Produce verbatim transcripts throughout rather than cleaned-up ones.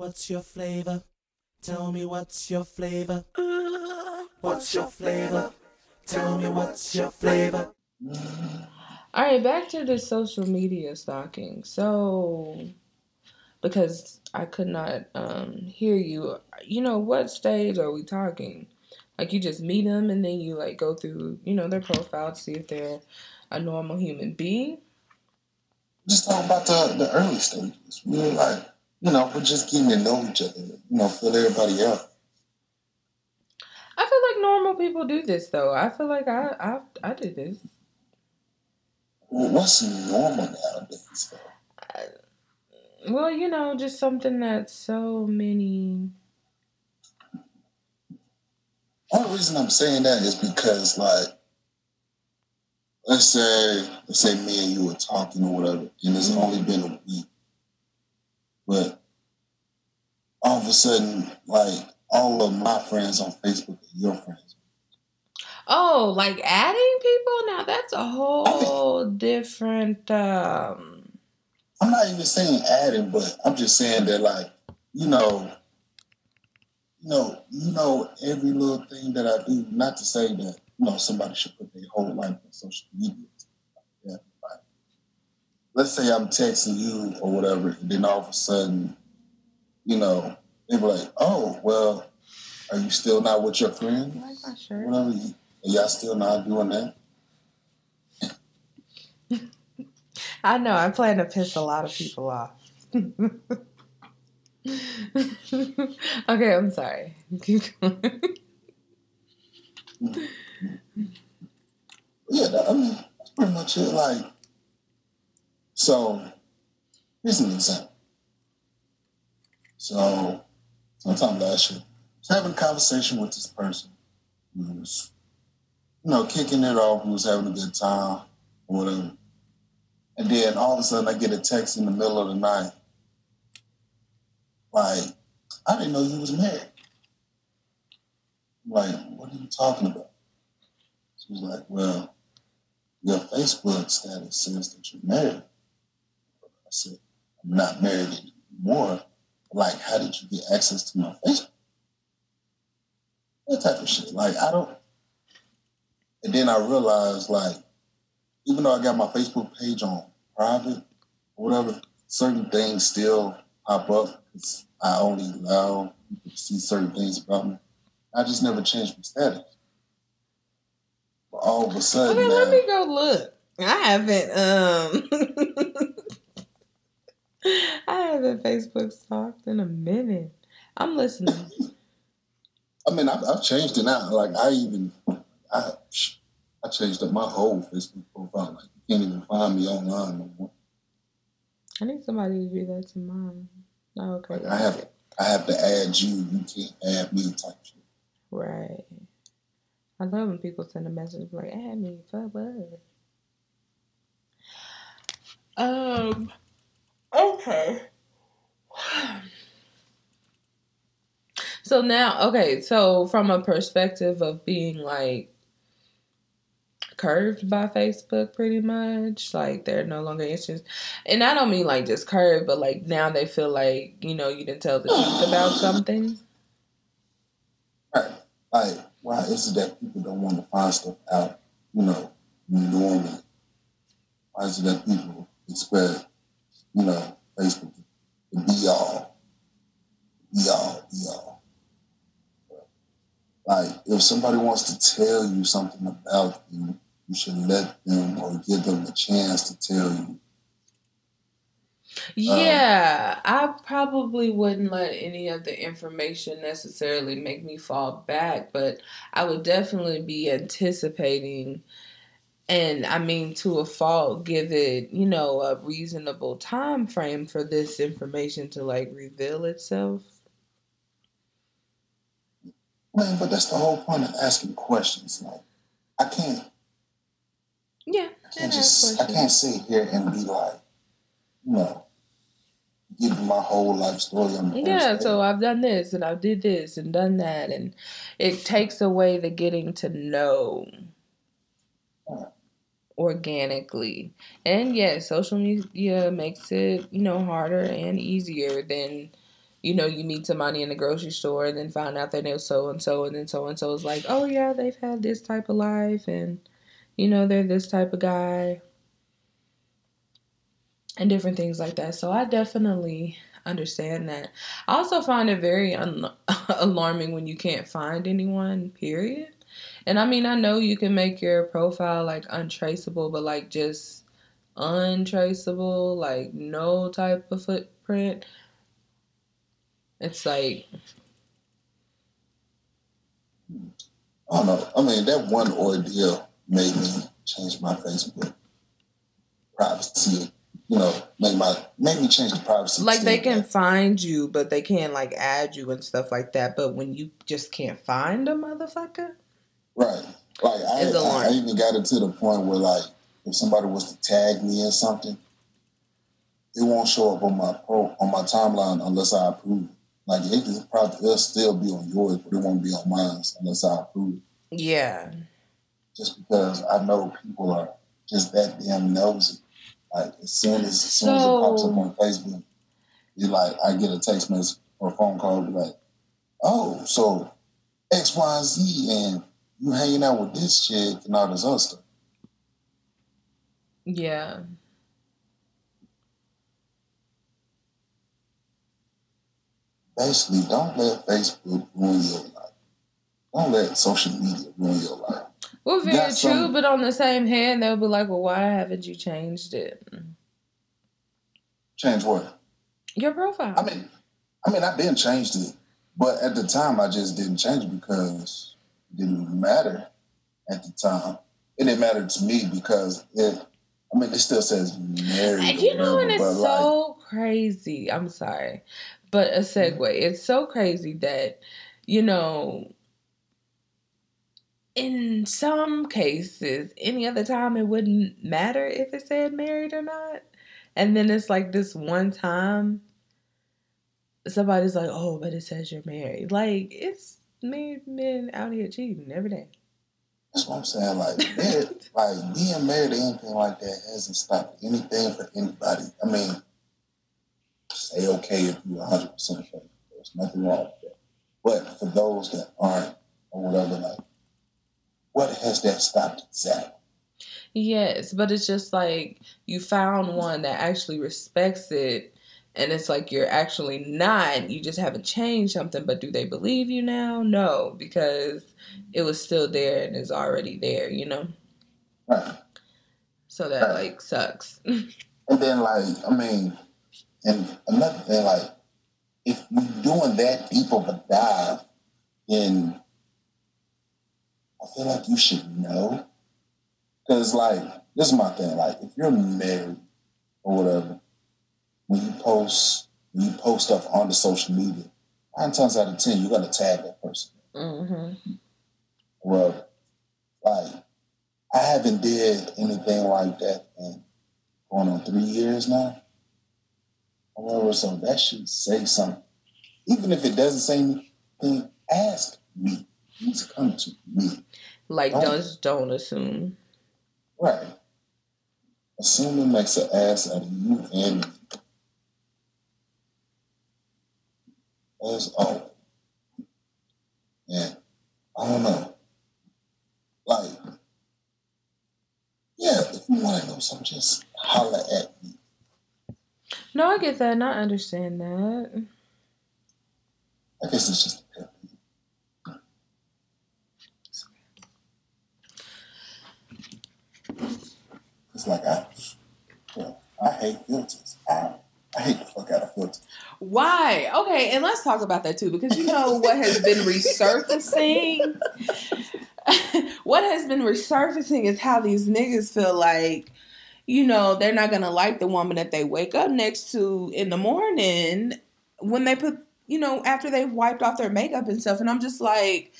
What's your flavor? Tell me what's your flavor? What's your flavor? Tell me what's your flavor? All right, back to the social media stalking. So, because I could not um, hear you, you know, what stage are we talking? Like, you just meet them and then you, like, go through, you know, their profile to see if they're a normal human being? Just talk about the, the early stages. We're like, you know, we're just getting to know each other, you know, feel everybody out. I feel like normal people do this, though. I feel like I I, I do this. Well, what's normal nowadays, though? Well, you know, just something that so many. Only reason I'm saying that is because, like, let's say, let's say me and you were talking or whatever, and it's mm-hmm. only been a week, but all of a sudden, like, all of my friends on Facebook are your friends. Oh, like adding people? Now that's a whole I mean, different. Um... I'm not even saying adding, but I'm just saying that, like, you know, you know, you know, every little thing that I do. Not to say that you know somebody should put their whole life on social media. Like, like, let's say I'm texting you or whatever, and then all of a sudden, you know, they were like, "Oh, well, are you still not with your friends? Like my shirt. Whatever, are y'all still not doing that?" I know. I plan to piss a lot of people off. Okay, I'm sorry. Keep going. Yeah, that, I mean, that's pretty much it. Like, so here's an example. So, sometime last year, I was having a conversation with this person. He was, you know, kicking it off. He was having a good time or whatever. And then all of a sudden, I get a text in the middle of the night. Like, I didn't know you was married. I'm like, what are you talking about? She was like, well, your Facebook status says that you're married. I said, I'm not married anymore. Like, how did you get access to my Facebook? That type of shit. Like, I don't. And then I realized, like, even though I got my Facebook page on private or whatever, certain things still pop up because I only allow people to see certain things about me. I just never changed my status. But all of a sudden, okay, now, let me go look. I haven't. Um, I haven't Facebook stalked in a minute. I'm listening. I mean, I've, I've changed it now. Like, I even, I, I changed up my whole Facebook profile. Like, you can't even find me online no more. I need somebody to do that to mine. Oh, okay. Like, I have, I have to add you. You can't add me type shit. Right. I love when people send a message like, add me, for what? Um, okay. So now, okay, so from a perspective of being like curved by Facebook pretty much, like they're no longer interested. And I don't mean like just curved, but like now they feel like, you know, you didn't tell the truth about something. Right. Like, why is it that people don't want to find stuff out, you know, normally? Why is it that people expect, you know, Facebook to be all, be all, be all? Like, if somebody wants to tell you something about you, you should let them or give them a chance to tell you. Yeah, um, I probably wouldn't let any of the information necessarily make me fall back, but I would definitely be anticipating, and I mean to a fault, give it, you know, a reasonable time frame for this information to like reveal itself. Man, but that's the whole point of asking questions. Like, I can't. Yeah, I can't just. I can't sit here and be like, you know, giving my whole life story on the first Yeah, day. so I've done this and I did this and done that, and it takes away the getting to know yeah. organically. And yes, social media makes it, you know, harder and easier than you know, you meet somebody in the grocery store and then find out that they're so and so, and then so and so is like, oh yeah, they've had this type of life, and you know, they're this type of guy, and different things like that. So I definitely understand that. I also find it very un- alarming when you can't find anyone, period. And I mean, I know you can make your profile like untraceable, but like just untraceable, like no type of footprint. It's like, I don't know. I mean, that one ordeal made me change my Facebook privacy. You know, make my make me change the privacy. Like they can find you, but they can't like add you and stuff like that. But when you just can't find a motherfucker, right? Like I, I, I even got it to the point where like if somebody was to tag me in something, it won't show up on my pro on my timeline unless I approve it. Like it can probably it'll still be on yours, but it won't be on mine unless I approve it. Yeah. Just because I know people are just that damn nosy. Like as soon as, as soon so, as it pops up on Facebook, you like I get a text message or a phone call, be like, "Oh, so X, Y, and Z, and you hanging out with this chick and all this other stuff." Yeah. Basically, don't let Facebook ruin your life. Don't let social media ruin your life. Well, very true, some... but on the same hand, they'll be like, well, why haven't you changed it? Change what? Your profile. I mean, I mean, I've been changed it, but at the time, I just didn't change it because it didn't matter at the time. It didn't matter to me because it, I mean, it still says married. You know, and it's so like, crazy. I'm sorry, but a segue. Mm-hmm. It's so crazy that, you know, in some cases, any other time, it wouldn't matter if it said married or not. And then it's like this one time, somebody's like, oh, but it says you're married. Like, it's married men out here cheating every day. That's what I'm saying. Like, married, like being married or anything like that hasn't stopped anything for anybody. I mean, say okay if you're one hundred percent faithful. There's nothing wrong with that. But for those that aren't or whatever, like, what has that stopped exactly? Yes, but it's just like you found one that actually respects it, and it's like you're actually not. You just haven't changed something, but do they believe you now? No, because it was still there and is already there, you know? Right. So that, right. like, sucks. And then, like, I mean, and another thing, like, if you're doing that deep of a dive, then I feel like you should know. Because, like, this is my thing. Like, if you're married or whatever, when you post, when you post stuff on the social media, nine times out of ten, you're going to tag that person. Mm-hmm. Well, like, I haven't did anything like that in going on three years now. However, so that should say something. Even if it doesn't say anything, ask me. Please come to me. Like, don't, don't, don't assume. Right. Assuming makes an ass out of you and me. As always. And I don't know. Like, yeah, if you want to know something, just holler at me. No, I get that, and I understand that. I guess it's just a pet peeve. It's like, I, you know, I hate filters. I, I hate the fuck out of filters. Why? Okay, and let's talk about that too, because you know what has been resurfacing? What has been resurfacing is how these niggas feel like, you know, they're not going to like the woman that they wake up next to in the morning when they put, you know, after they've wiped off their makeup and stuff. And I'm just like,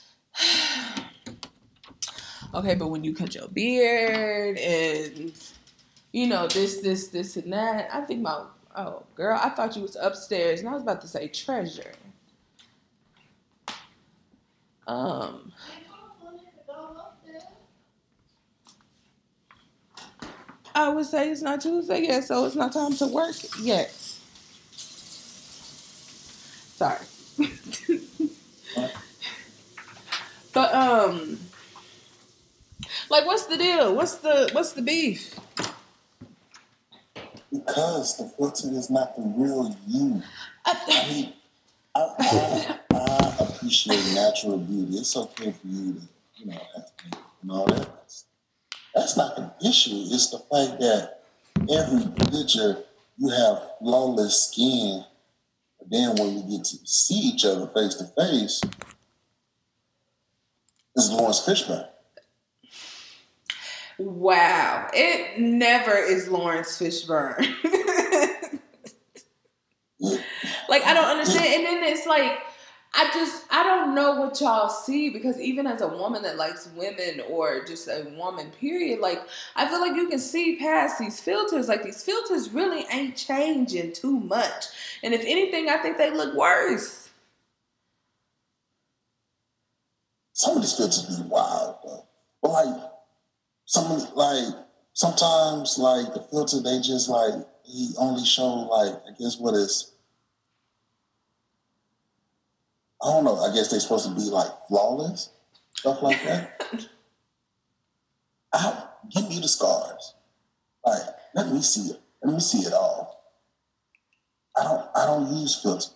okay, but when you cut your beard and, you know, this, this, this, and that, I think about, oh, girl, I thought you was upstairs. And I was about to say treasure. Um... I would say it's not Tuesday yet, so it's not time to work yet. Sorry. But um, like, what's the deal? What's the what's the beef? Because the filter is not the real you. I mean, I, I, I appreciate natural beauty. It's okay for you to, you know, have to and all that. That's not the issue. It's the fact that every picture you have flawless skin, but then when you get to see each other face to face, it's Lawrence Fishburne. Wow. It never is Lawrence Fishburne. Yeah. Like, I don't understand. And then it's like, I just, I don't know what y'all see, because even as a woman that likes women, or just a woman, period, like, I feel like you can see past these filters. Like, these filters really ain't changing too much. And if anything, I think they look worse. Some of these filters be wild, though. But, like, some, like, sometimes, like, the filter, they just, like, he only show, like, I guess what is, I don't know, I guess they're supposed to be, like, flawless, stuff like that. I, give me the scars. Like, let me see it. Let me see it all. I don't, I don't use filter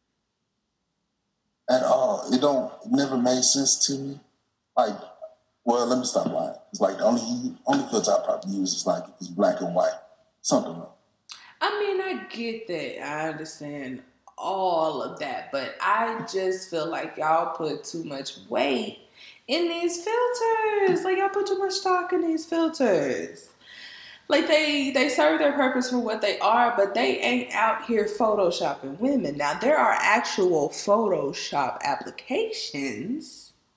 at all. It don't, it never made sense to me. Like, well, let me stop lying. It's like the only, only filter I probably use is like if it's black and white. Something like that. I mean, I get that. I understand all of that. But I just feel like y'all put too much weight in these filters. Like, y'all put too much stock in these filters. Like, they, they serve their purpose for what they are, but they ain't out here photoshopping women. Now, there are actual Photoshop applications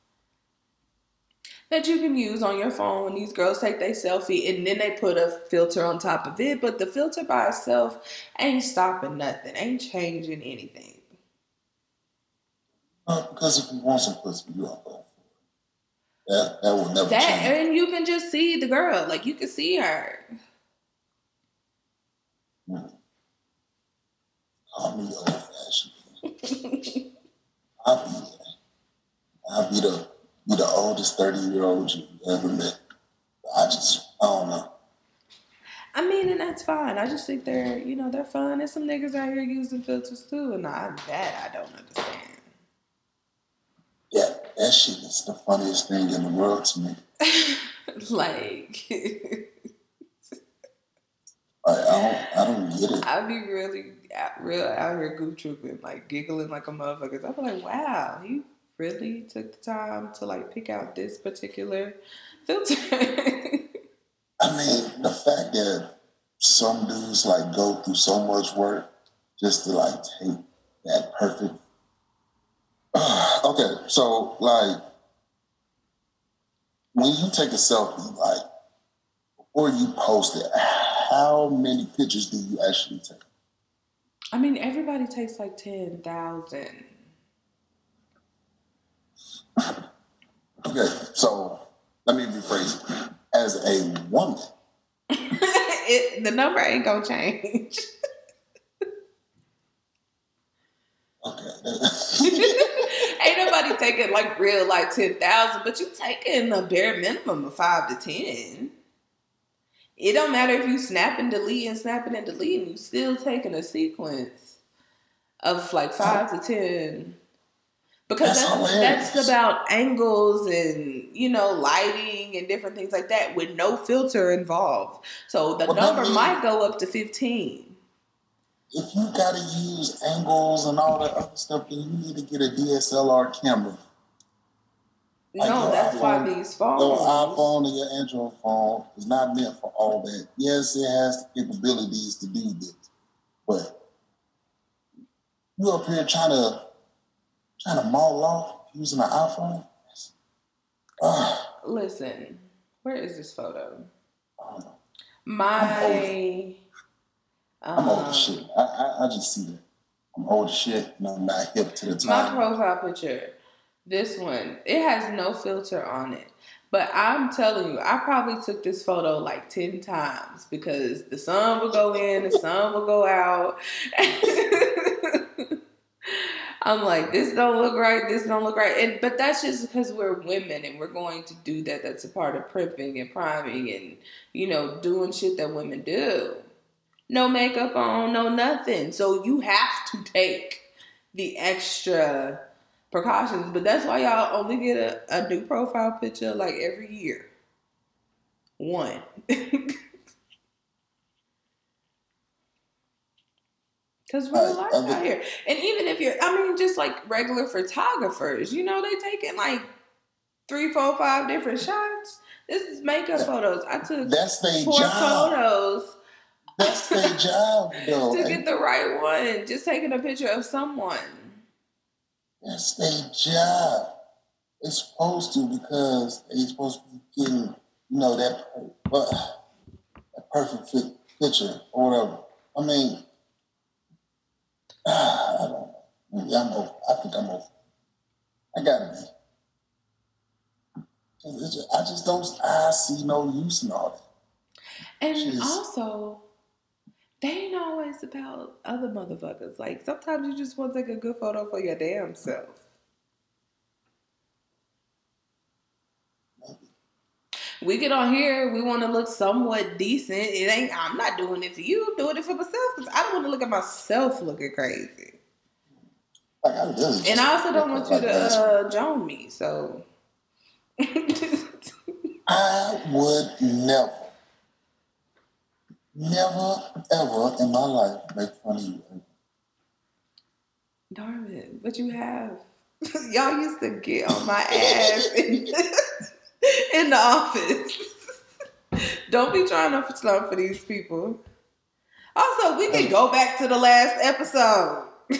that you can use on your phone when these girls take their selfie, and then they put a filter on top of it. But the filter by itself ain't stopping nothing, ain't changing anything. Uh, because if you want some pussy, you don't go for it. That, that will never that, change. And you can just see the girl. Like, you can see her. Hmm. Call me old-fashioned. I'll be there. I'll be the be the oldest thirty-year-old you ever met. I just, I don't know. I mean, and that's fine. I just think they're, you know, they're fun. There's some niggas out here using filters too, and I, that I don't understand. Yeah, that shit is the funniest thing in the world to me. Like, I, I don't, I don't get it. I'd be really, real out here goof trooping, like giggling like a motherfucker. I'd be like, wow, he really took the time to like pick out this particular filter. I mean, the fact that some dudes like go through so much work just to like take that perfect. Okay, so like when you take a selfie, like before you post it, how many pictures do you actually take? I mean, everybody takes like ten thousand. Okay, so let me rephrase it. As a woman, it, the number ain't gonna change. Okay. Ain't nobody taking like real like ten thousand, but you taking a bare minimum of five to ten. It don't matter if you snap and delete and snapping and deleting, you still taking a sequence of like five to ten. Because that's, that's, that's about angles and, you know, lighting and different things like that with no filter involved. So the well, number means, might go up to fifteen. If you got to use angles and all that other stuff, then you need to get a D S L R camera. Like no, that's iPhone, why these phones. Your iPhone and your Android phone is not meant for all that. Yes, it has the capabilities to do this. But you up here trying to Trying to maul off using an iPhone? Uh, Listen, where is this photo? Uh, My... I'm old, um, I'm old as shit. I, I, I just see that. I'm old as shit and I'm not hip to the time. My profile picture, this one, it has no filter on it. But I'm telling you, I probably took this photo like ten times because the sun would go in, the sun would go out. I'm like, this don't look right, this don't look right. And but that's just because we're women and we're going to do that. That's a part of primping and priming and, you know, doing shit that women do. No makeup on, no nothing. So you have to take the extra precautions. But that's why y'all only get a, a new profile picture like every year. One. Because real life out here. And even if you're, I mean, just like regular photographers, you know, they taking like three, four, five different shots. This is makeup that, photos. I took that's four job. photos. That's their job, though. To get the right one. Just taking a picture of someone. That's their job. They're supposed to because they're supposed to be getting, you know, that, uh, that perfect fit picture or whatever. I mean, I don't know. Maybe I'm over. I think I'm over. I gotta be. Just, I just don't. I see no use in all that. And just, also, they ain't always about other motherfuckers. Like sometimes you just want to take a good photo for your damn self. Maybe. We get on here, we want to look somewhat decent. It ain't. I'm not doing it for you. I'm doing it for myself because I don't want to look at myself looking crazy. Like I really and I also don't want you to uh, join me. So I would never, never, ever in my life make fun of you. Darn it! But you have. Y'all used to get on my ass in, in the office. Don't be trying to slump for these people. Also, we can go back to the last episode.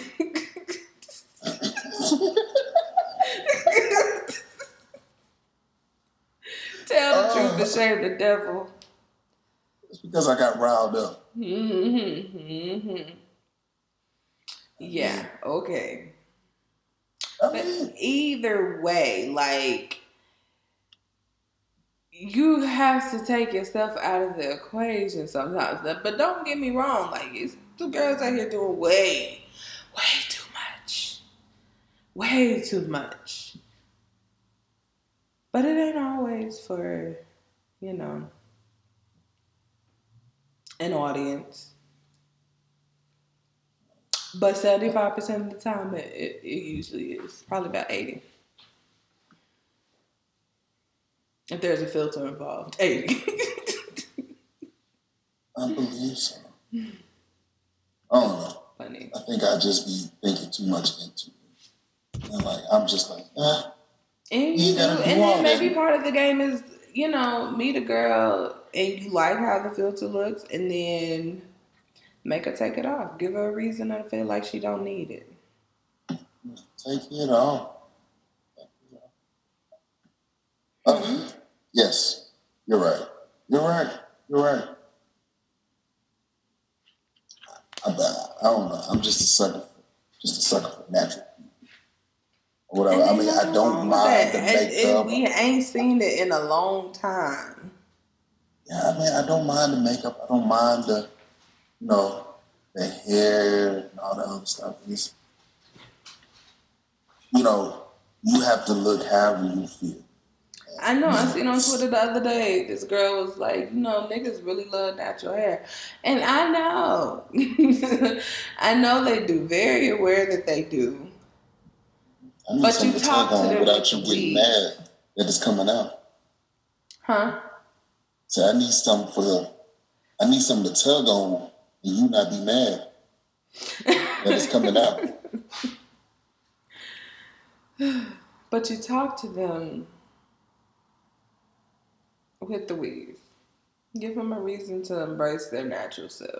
Tell the uh, truth and shame the devil. It's because I got riled up. Mm-hmm. Mm-hmm. Yeah, okay. I But mean, either way, like, you have to take yourself out of the equation sometimes. But don't get me wrong, like, it's two girls out here doing way, way too much. Way too much. But it ain't always for, you know, an audience. But seventy-five percent of the time, it, it, it usually is. Probably about eighty. If there's a filter involved. eighty. I believe so. I don't know. Funny. I think I just be thinking too much into it. And like, I'm just like, eh. And you do. And then maybe part of the game is, you know, meet a girl and you like how the filter looks and then make her take it off. Give her a reason to feel like she don't need it. Take it off. Oh, yes. You're right. You're right. You're right. I, I don't know. I'm just a sucker for, just a sucker for natural people. Whatever. I mean, I don't mind the makeup. We ain't seen it in a long time. Yeah, I mean, I don't mind the makeup. I don't mind the, you know, the hair and all that other stuff. It's, you know, you have to look however you feel. I know. I seen on Twitter the other day, this girl was like, you know, niggas really love natural hair. And I know. I know they do. Very aware that they do. But you talk to them without you getting mad that it's coming out. Huh? So I need something for the, I need something to tug on and you not be mad that it's coming out. But you talk to them with the weave. Give them a reason to embrace their natural self.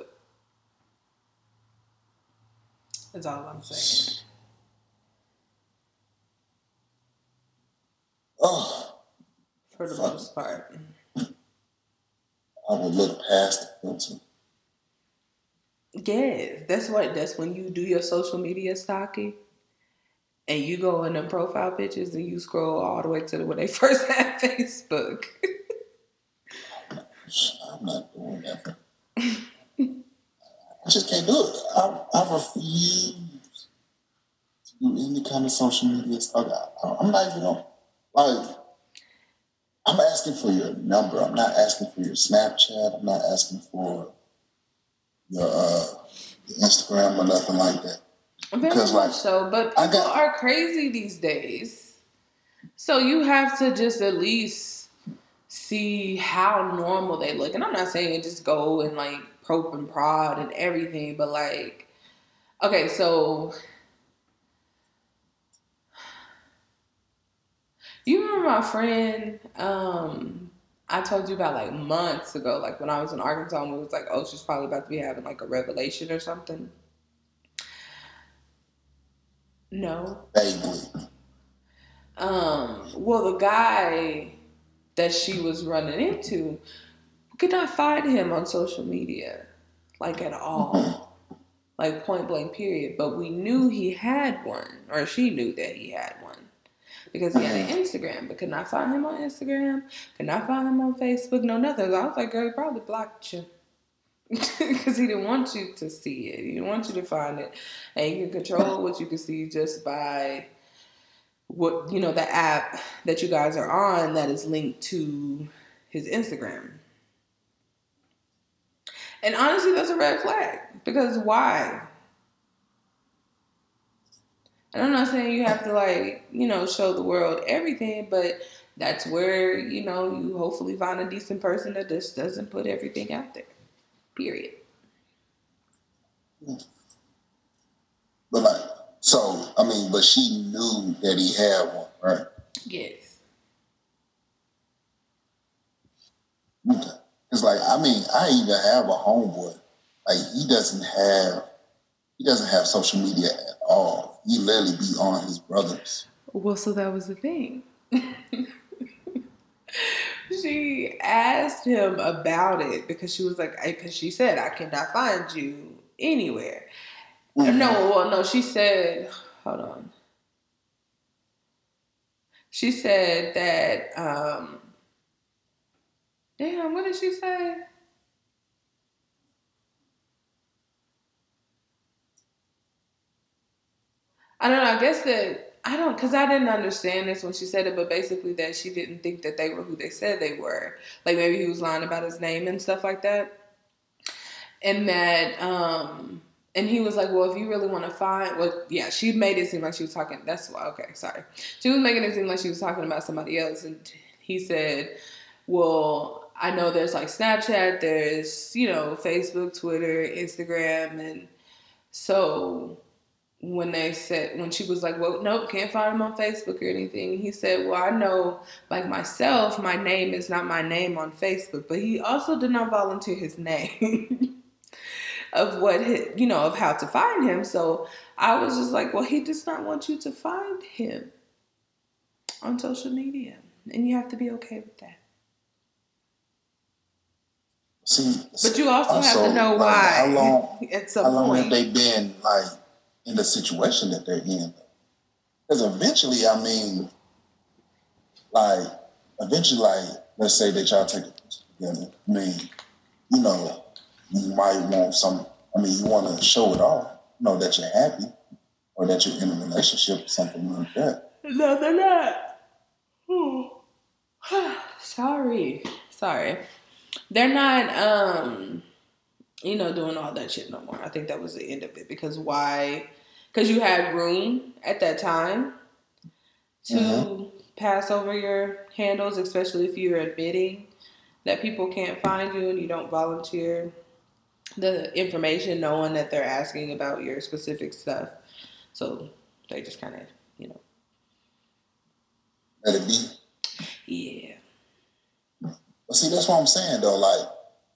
That's all I'm saying. Oh, for the fuck. Most part. I would look past the filter. Yes, that's what. That's when you do your social media stalking, and you go in the profile pictures and you scroll all the way to the, when they first had Facebook. I'm not doing that. I just can't do it. I, I refuse to do any kind of social media stuff. I, I'm not even on, like, I'm asking for your number. I'm not asking for your Snapchat. I'm not asking for your, uh, your Instagram or nothing like that. Very because, much like, so, but people got, are crazy these days. So you have to just at least see how normal they look. And I'm not saying just go and like probe and prod and everything, but like, okay, so you remember my friend, um, I told you about like months ago, like when I was in Arkansas and we was like, oh, she's probably about to be having like a revelation or something. No. Vaguely. Um, well, the guy that she was running into, we could not find him on social media, like at all, like point blank period. But we knew he had one, or she knew that he had one, because he had an Instagram, but could not find him on Instagram, could not find him on Facebook, no nothing. I was like, girl, he probably blocked you. Because he didn't want you to see it. He didn't want you to find it. And you can control what you can see just by what, you know, the app that you guys are on that is linked to his Instagram. And honestly, that's a red flag. Because why? And I'm not saying you have to, like, you know, show the world everything, but that's where, you know, you hopefully find a decent person that just doesn't put everything out there. Period. But like, so, I mean, but she knew that he had one, right? Yes. Okay. It's like, I mean, I even have a homeboy. Like, he doesn't have, he doesn't have social media at all. He literally be on his brother's. Well, so that was the thing. She asked him about it because she was like, because she said, I cannot find you anywhere. Mm-hmm. No, well, no, she said, hold on. She said that, um, damn, what did she say? I don't know, I guess that, I don't, because I didn't understand this when she said it, but basically that she didn't think that they were who they said they were. Like maybe he was lying about his name and stuff like that. And that, um, and he was like, well, if you really want to find, well, yeah, she made it seem like she was talking, that's why, okay, sorry. She was making it seem like she was talking about somebody else. And he said, well, I know there's like Snapchat, there's, you know, Facebook, Twitter, Instagram. And so when they said, when she was like, well, nope, can't find him on Facebook or anything. He said, well, I know, like myself, my name is not my name on Facebook, but he also did not volunteer his name of what, his, you know, of how to find him. So I was just like, well, he does not want you to find him on social media. And you have to be okay with that. See, but you also, also have to know like, why. How long, at some how long point. have they been, like, in the situation that they're in? Because eventually, I mean, like, eventually, like, let's say that y'all take a picture together. I mean, you know, you might want some, I mean, you want to show it off, you know, that you're happy or that you're in a relationship or something like that. No, they're not. Oh. Sorry. Sorry. They're not, um, you know, doing all that shit no more. I think that was the end of it. Because why? Because you had room at that time to mm-hmm. pass over your handles, especially if you're admitting that people can't find you and you don't volunteer the information knowing that they're asking about your specific stuff. So they just kind of, you know. Let it be. Yeah. But see, that's what I'm saying, though. Like,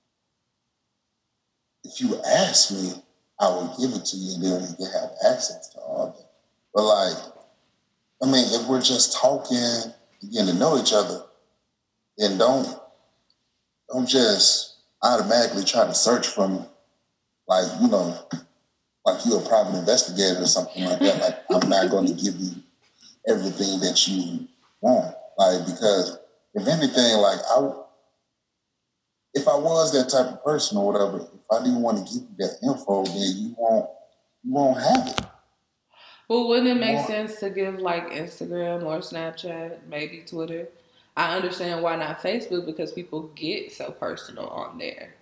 if you ask me, I will give it to you, and then we can have access to all that. But, like, I mean, if we're just talking, getting to know each other, then don't, don't just automatically try to search for me. Like, you know, like you're a private investigator or something like that. Like, I'm not going to give you everything that you want. Like, because if anything, like, I, if I was that type of person or whatever, if I didn't want to give you that info, then you won't, you won't have it. Well, wouldn't it make more. sense to give like Instagram or Snapchat, maybe Twitter? I understand why not Facebook because people get so personal on there.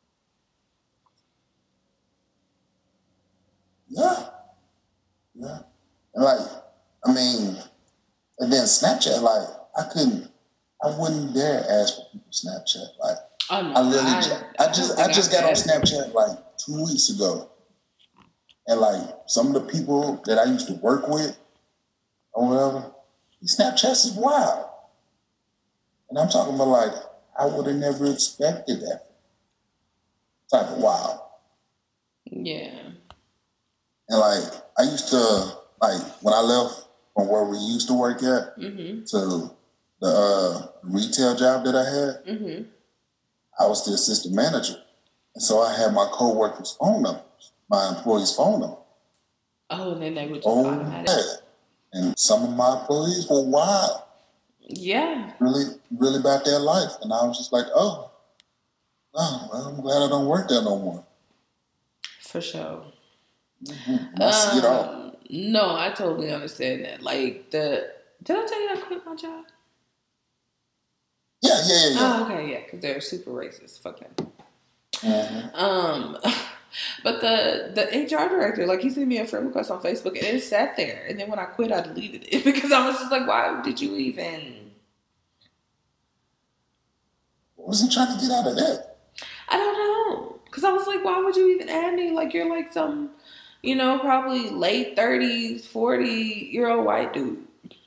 Yeah, yeah. And like, I mean, and then Snapchat, like, I couldn't, I wouldn't dare ask for people's Snapchat. Like, Oh, no, I literally, I, ju- I I don't just, think I just I've got on asked. Snapchat like two weeks ago, and like some of the people that I used to work with or whatever, these Snapchats is wild. And I'm talking about like, I would have never expected that type of wild. Yeah. And like, I used to, like, when I left from where we used to work at Mm-hmm. to the uh, retail job that I had, Mm-hmm. I was the assistant manager. And so I had my co-workers' phone numbers, my employees' phone numbers. Oh, and then they would just Oh, automatic. yeah. And some of my employees were wild, Yeah. really, really about their life. And I was just like, oh, oh well, I'm glad I don't work there no more. For sure. Mm-hmm. I see it all. Um, no, I totally understand that. Like the did I tell you I quit my job? Yeah, yeah, yeah, yeah. Oh, okay, yeah, because they're super racist. Fuck them. Mm-hmm. Um, but the the H R director, like, he sent me a friend request on Facebook, and it sat there. And then when I quit, I deleted it because I was just like, why did you even? What was he trying to get out of that? I don't know. Because I was like, why would you even add me? Like, you're like some, you know, probably late thirties, forty year old white dude.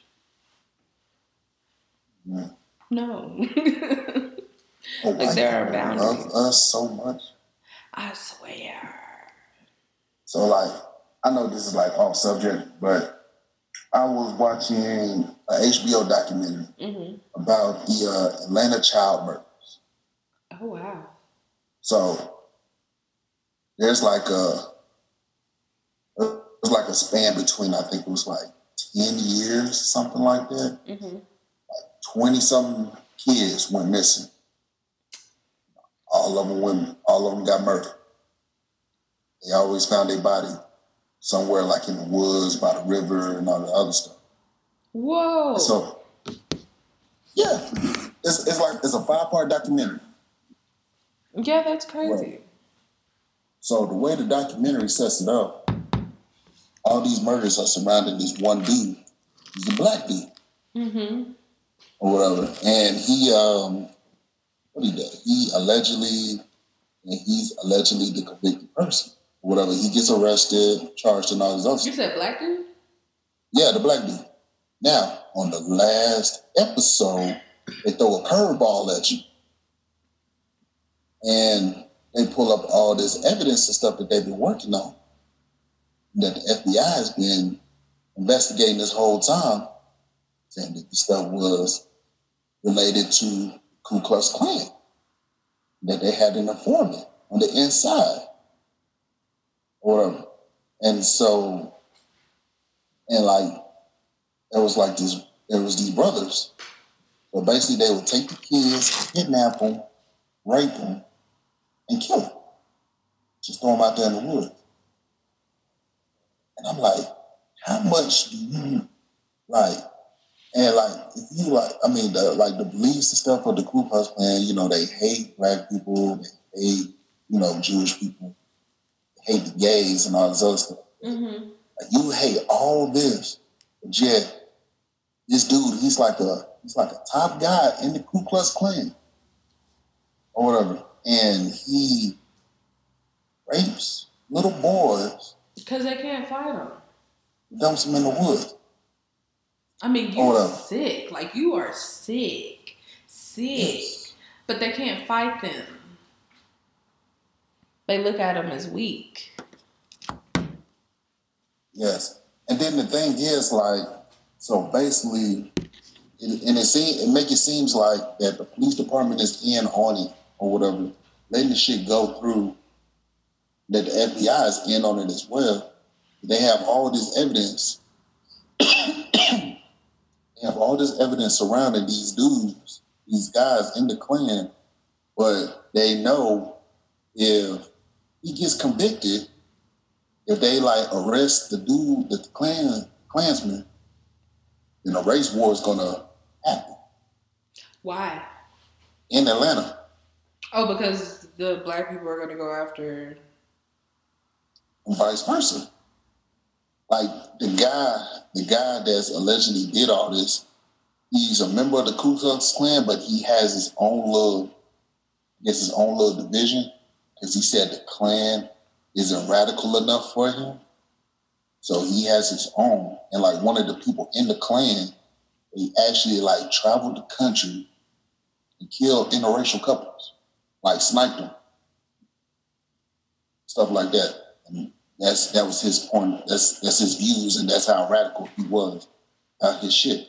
Mm. No. Oh, Like, white there are people boundaries. love us so much. I swear. So, like, I know this is like off subject, but I was watching an H B O documentary Mm-hmm. about the uh, Atlanta child murders. Oh, wow. So there's like a there's like a span between, I think it was like ten years, something like that. Mm-hmm. twenty something kids went missing. All of them women, all of them got murdered. They always found their body somewhere like in the woods, by the river, and all the other stuff. Whoa. So, yeah, it's it's like it's a five part documentary. Yeah, that's crazy. Right. So the way the documentary sets it up, all these murders are surrounding this one dude. He's a black dude, Mm-hmm. or whatever, and he um, what he did? He allegedly, and he's allegedly the convicted person, or whatever. He gets arrested, charged, and all this other You stuff. said black dude? Yeah, the black dude. Now, on the last episode, they throw a curveball at you. And they pull up all this evidence and stuff that they've been working on, that the F B I has been investigating this whole time, saying that the stuff was related to Ku Klux Klan, that they had an informant on the inside, or whatever. And so, and like, there was like this, there was these brothers. So basically they would take the kids, kidnap them, rape them, and kill them. Just throw them out there in the woods. And I'm like, how much do you like? And like, if you like, I mean, the, like the beliefs and stuff of the Ku Klux Klan, you know, they hate black people, they hate, you know, Jewish people, they hate the gays and all this other stuff. Mm-hmm. Like, you hate all this, but yet this dude, he's like a he's like a top guy in the Ku Klux Klan or whatever, and he rapes little boys, Because they can't fight them. dumps them in the woods. I mean, Or you're whatever. sick. Like, you are sick. Sick. Yes. But they can't fight them. They look at them as weak. Yes. And then the thing is, like, so basically, it, and it seem, it make it seems like that the police department is in on it or whatever, letting the shit go through, that the F B I is in on it as well. They have all this evidence. They have all this evidence surrounding these dudes, these guys in the Klan, but they know if he gets convicted, if they like arrest the dude, the Klan Klansman, then a race war is gonna happen. Why? In Atlanta. Oh, because the black people are gonna go after. And vice versa. Like the guy, the guy that's allegedly did all this, he's a member of the Ku Klux Klan, but he has his own little, I guess his own little division, because he said the Klan isn't radical enough for him. So he has his own. And like one of the people in the Klan, they actually like traveled the country and killed interracial couples, like sniped them, stuff like that. And that's that was his point. That's that's his views, and that's how radical he was about his shit.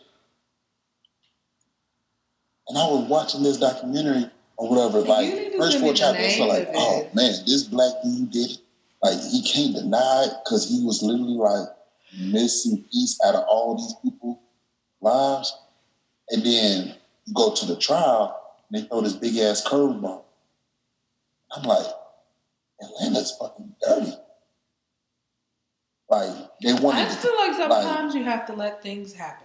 And I was watching this documentary or whatever, like first four chapters, so like, oh man, this black dude did it. Like he can't deny it because he was literally like missing piece out of all these people's lives. And then you go to the trial and they throw this big ass curveball. I'm like, Atlanta's fucking dirty. Like they wanted. I just feel like sometimes like, you have to let things happen.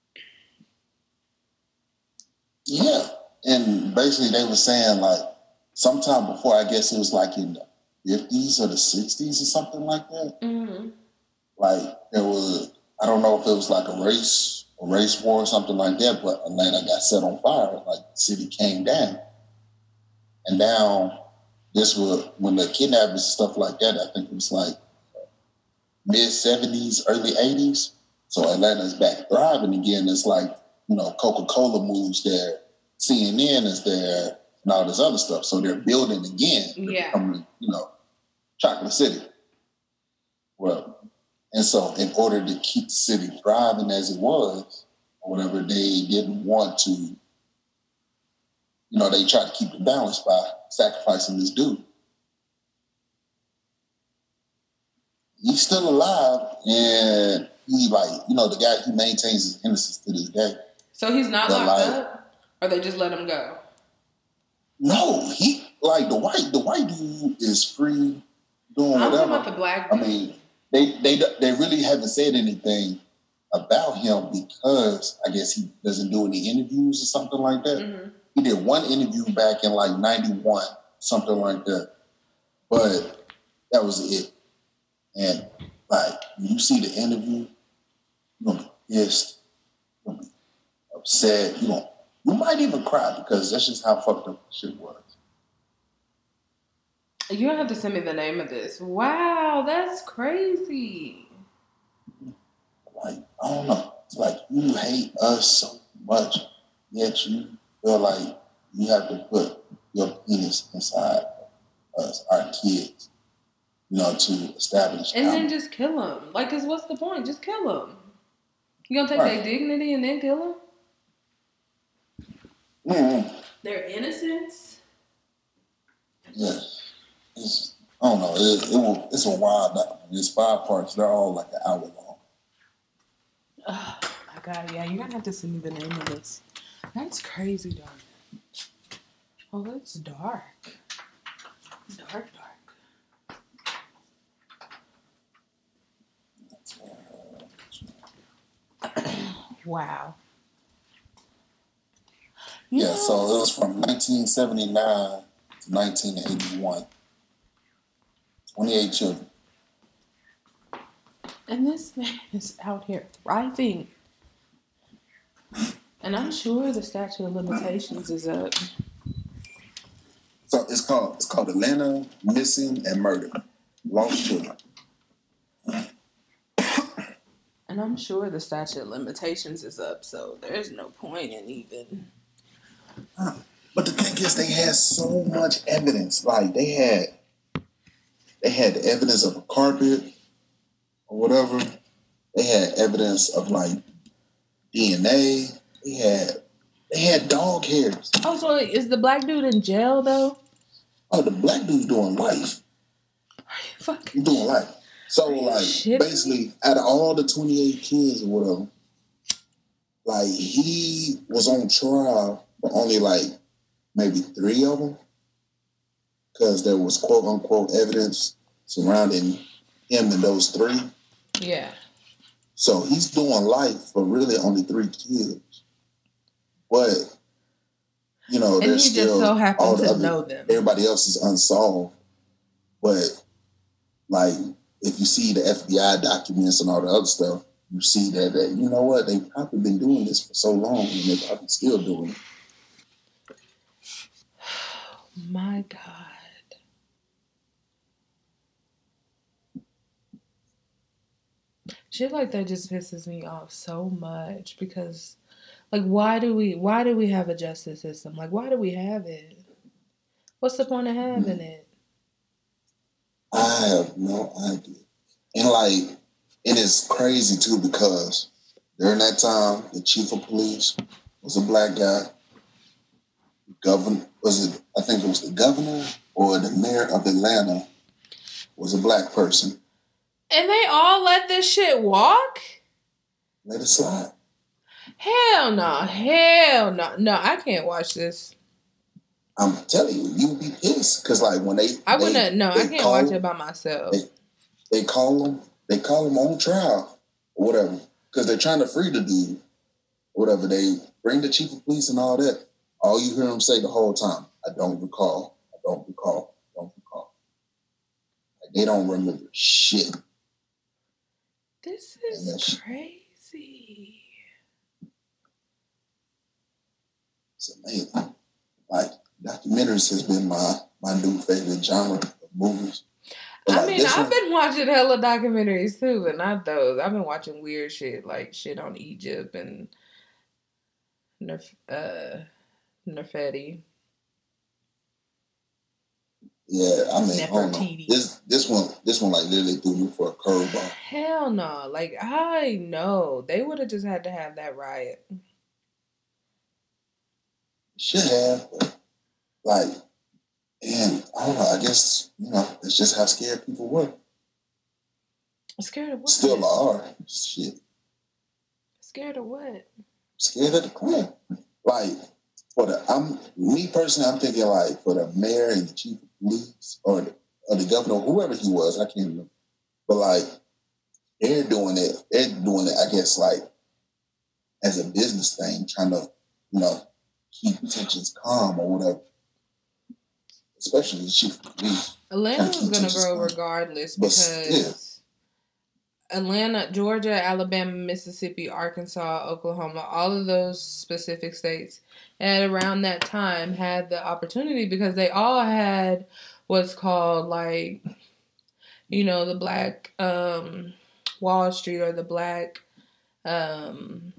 Yeah, and basically they were saying like sometime before, I guess it was like in the fifties or the sixties or something like that. Mm-hmm. Like there was, I don't know if it was like a race, a race war or something like that, but Atlanta got set on fire. Like the city came down, and now this was when the kidnappings and stuff like that. I think it was like mid seventies, early eighties. So Atlanta's back thriving again. It's like, you know, Coca-Cola moves there, C N N is there, and all this other stuff. So they're building again. Yeah. Becoming, you know, Chocolate City. Well, and so in order to keep the city thriving as it was, or whatever, they didn't want to, you know, they tried to keep the balance by sacrificing this dude. He's still alive, and he, like, you know, the guy, he maintains his innocence to this day. So he's not but locked like, up, or they just let him go? No, he like the white the white dude is free doing I'm whatever. talking about the black dude. I mean, they they they really haven't said anything about him because I guess he doesn't do any interviews or something like that. Mm-hmm. He did one interview back in like ninety-one, something like that, but that was it. And like when you see the interview, you're gonna be pissed, you're gonna be upset, you know, you might even cry because that's just how fucked up the shit was. You don't have to send me the name of this. Wow, that's crazy. Like, I don't know. It's like you hate us so much, yet you feel like you have to put your penis inside us, our kids, you know, to establish. And then just kill them. Like, cause what's the point? Just kill them. You gonna take right. their dignity and then kill them? Mm-hmm. Their innocence? Yes. It's, I don't know. It, it will, it's a wild documentary. It's five parts. They're all like an hour long. Oh, my God. Yeah, you're going to have to send me the name of this. That's crazy, dark. Oh, it's dark. Dark, dark. Wow. Yeah, yeah, so it was from nineteen seventy-nine to nineteen eighty-one. twenty-eight children. And this man is out here thriving. And I'm sure the statute of limitations is up. So it's called it's called Atlanta Missing and Murder. Lost Children. And I'm sure the statute of limitations is up, so there's no point in even. But the thing is, they had so much evidence. Like they had, they had evidence of a carpet or whatever. They had evidence of like D N A. They had, they had dog hairs. Oh, so is the black dude in jail though? Oh, the black dude's doing life. Fuck. He's doing life. So like shitting? Basically, out of all the twenty-eight kids or whatever, like he was on trial for only like maybe three of them, because there was quote unquote evidence surrounding him and those three. Yeah. So he's doing life for really only three kids. But, you know, and there's he still just so all happened the to other, know them. everybody else is unsolved. But, like, if you see the F B I documents and all the other stuff, you see that, that you know what, they've probably been doing this for so long and they're probably still doing it. My God. Shit like that just pisses me off so much because, like, why do we why do we have a justice system? Like, why do we have it? What's the point of having it? I have no idea. And, like, and it's crazy, too, because during that time, the chief of police was a black guy. Governor, was it, I think it was the governor or the mayor of Atlanta was a black person. And they all let this shit walk? Let it slide. Hell no. Hell no. No, I can't watch this. I'm telling you, you'd be pissed. Because, like, when they... I they, wouldn't... No, they I can't call, watch it by myself. They, they call them... They call them on trial or whatever. Because they're trying to free the dude or whatever. They bring the chief of police and all that. All you hear them say the whole time, I don't recall. I don't recall. I don't recall. Like, they don't remember shit. This is crazy. It's amazing. Like, documentaries has been my, my new favorite genre of movies. But I like mean, I've one, been watching hella documentaries too, but not those. I've been watching weird shit, like shit on Egypt and Nerf, uh, Nefertiti. Yeah, I mean, oh no. This this one this one like literally threw me for a curveball. Hell no. Like, I know. They would have just had to have that riot. Should have, but like, and I don't know, I guess, you know, it's just how scared people were. Scared of what? Still are. Shit. Scared of what? Scared of the crime. Like, for the, I'm, me personally, I'm thinking like for the mayor and the chief of police or the, or the governor, whoever he was, I can't remember. But like, they're doing it, they're doing it, I guess, like, as a business thing, trying to, you know, keep tensions calm or whatever. Especially the chief of police. Atlanta was going to grow calm. regardless because yeah. Atlanta, Georgia, Alabama, Mississippi, Arkansas, Oklahoma, all of those specific states at around that time had the opportunity because they all had what's called like, you know, the Black um, Wall Street or the Black... Um,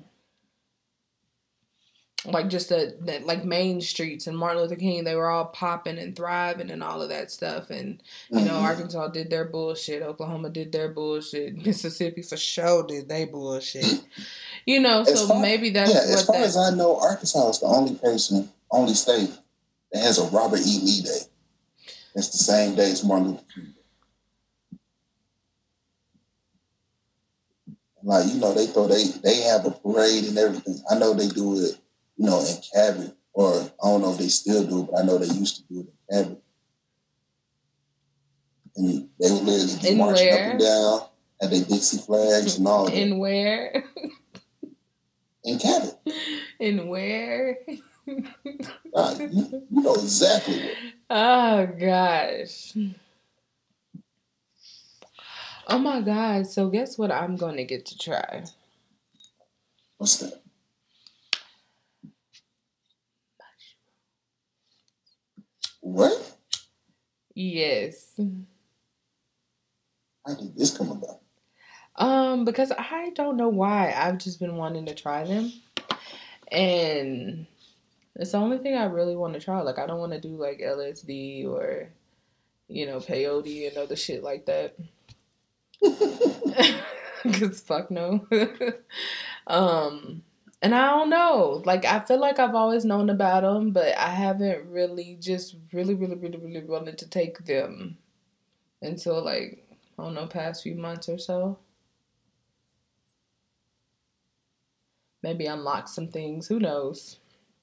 like just the, the like main streets and Martin Luther King, they were all popping and thriving and all of that stuff. And, you know, mm-hmm. Arkansas did their bullshit. Oklahoma did their bullshit. Mississippi for sure did their bullshit. You know, as so far, maybe that's yeah, what as far that, as I know, Arkansas is the only person, only state that has a Robert E. Lee Day. It's the same day as Martin Luther King Day. Like, you know, they throw, they, they have a parade and everything. I know they do it. You know, in Cabot, or I don't know if they still do it, but I know they used to do it in Cabot. And they would literally be in marching where? Up and down, had their Dixie flags and all that. In where? In Cabot. In where? uh, you, you know exactly where. Oh, gosh. Oh, my God. So guess what I'm going to get to try? What's that? What? Yes. How did this come about? Um, because I don't know why. I've just been wanting to try them. And it's the only thing I really want to try. Like, I don't want to do, like, L S D or, you know, peyote and other shit like that. Because fuck no. um... And I don't know. Like, I feel like I've always known about them, but I haven't really just really, really, really, really wanted to take them until, like, I don't know, past few months or so. Maybe unlock some things. Who knows?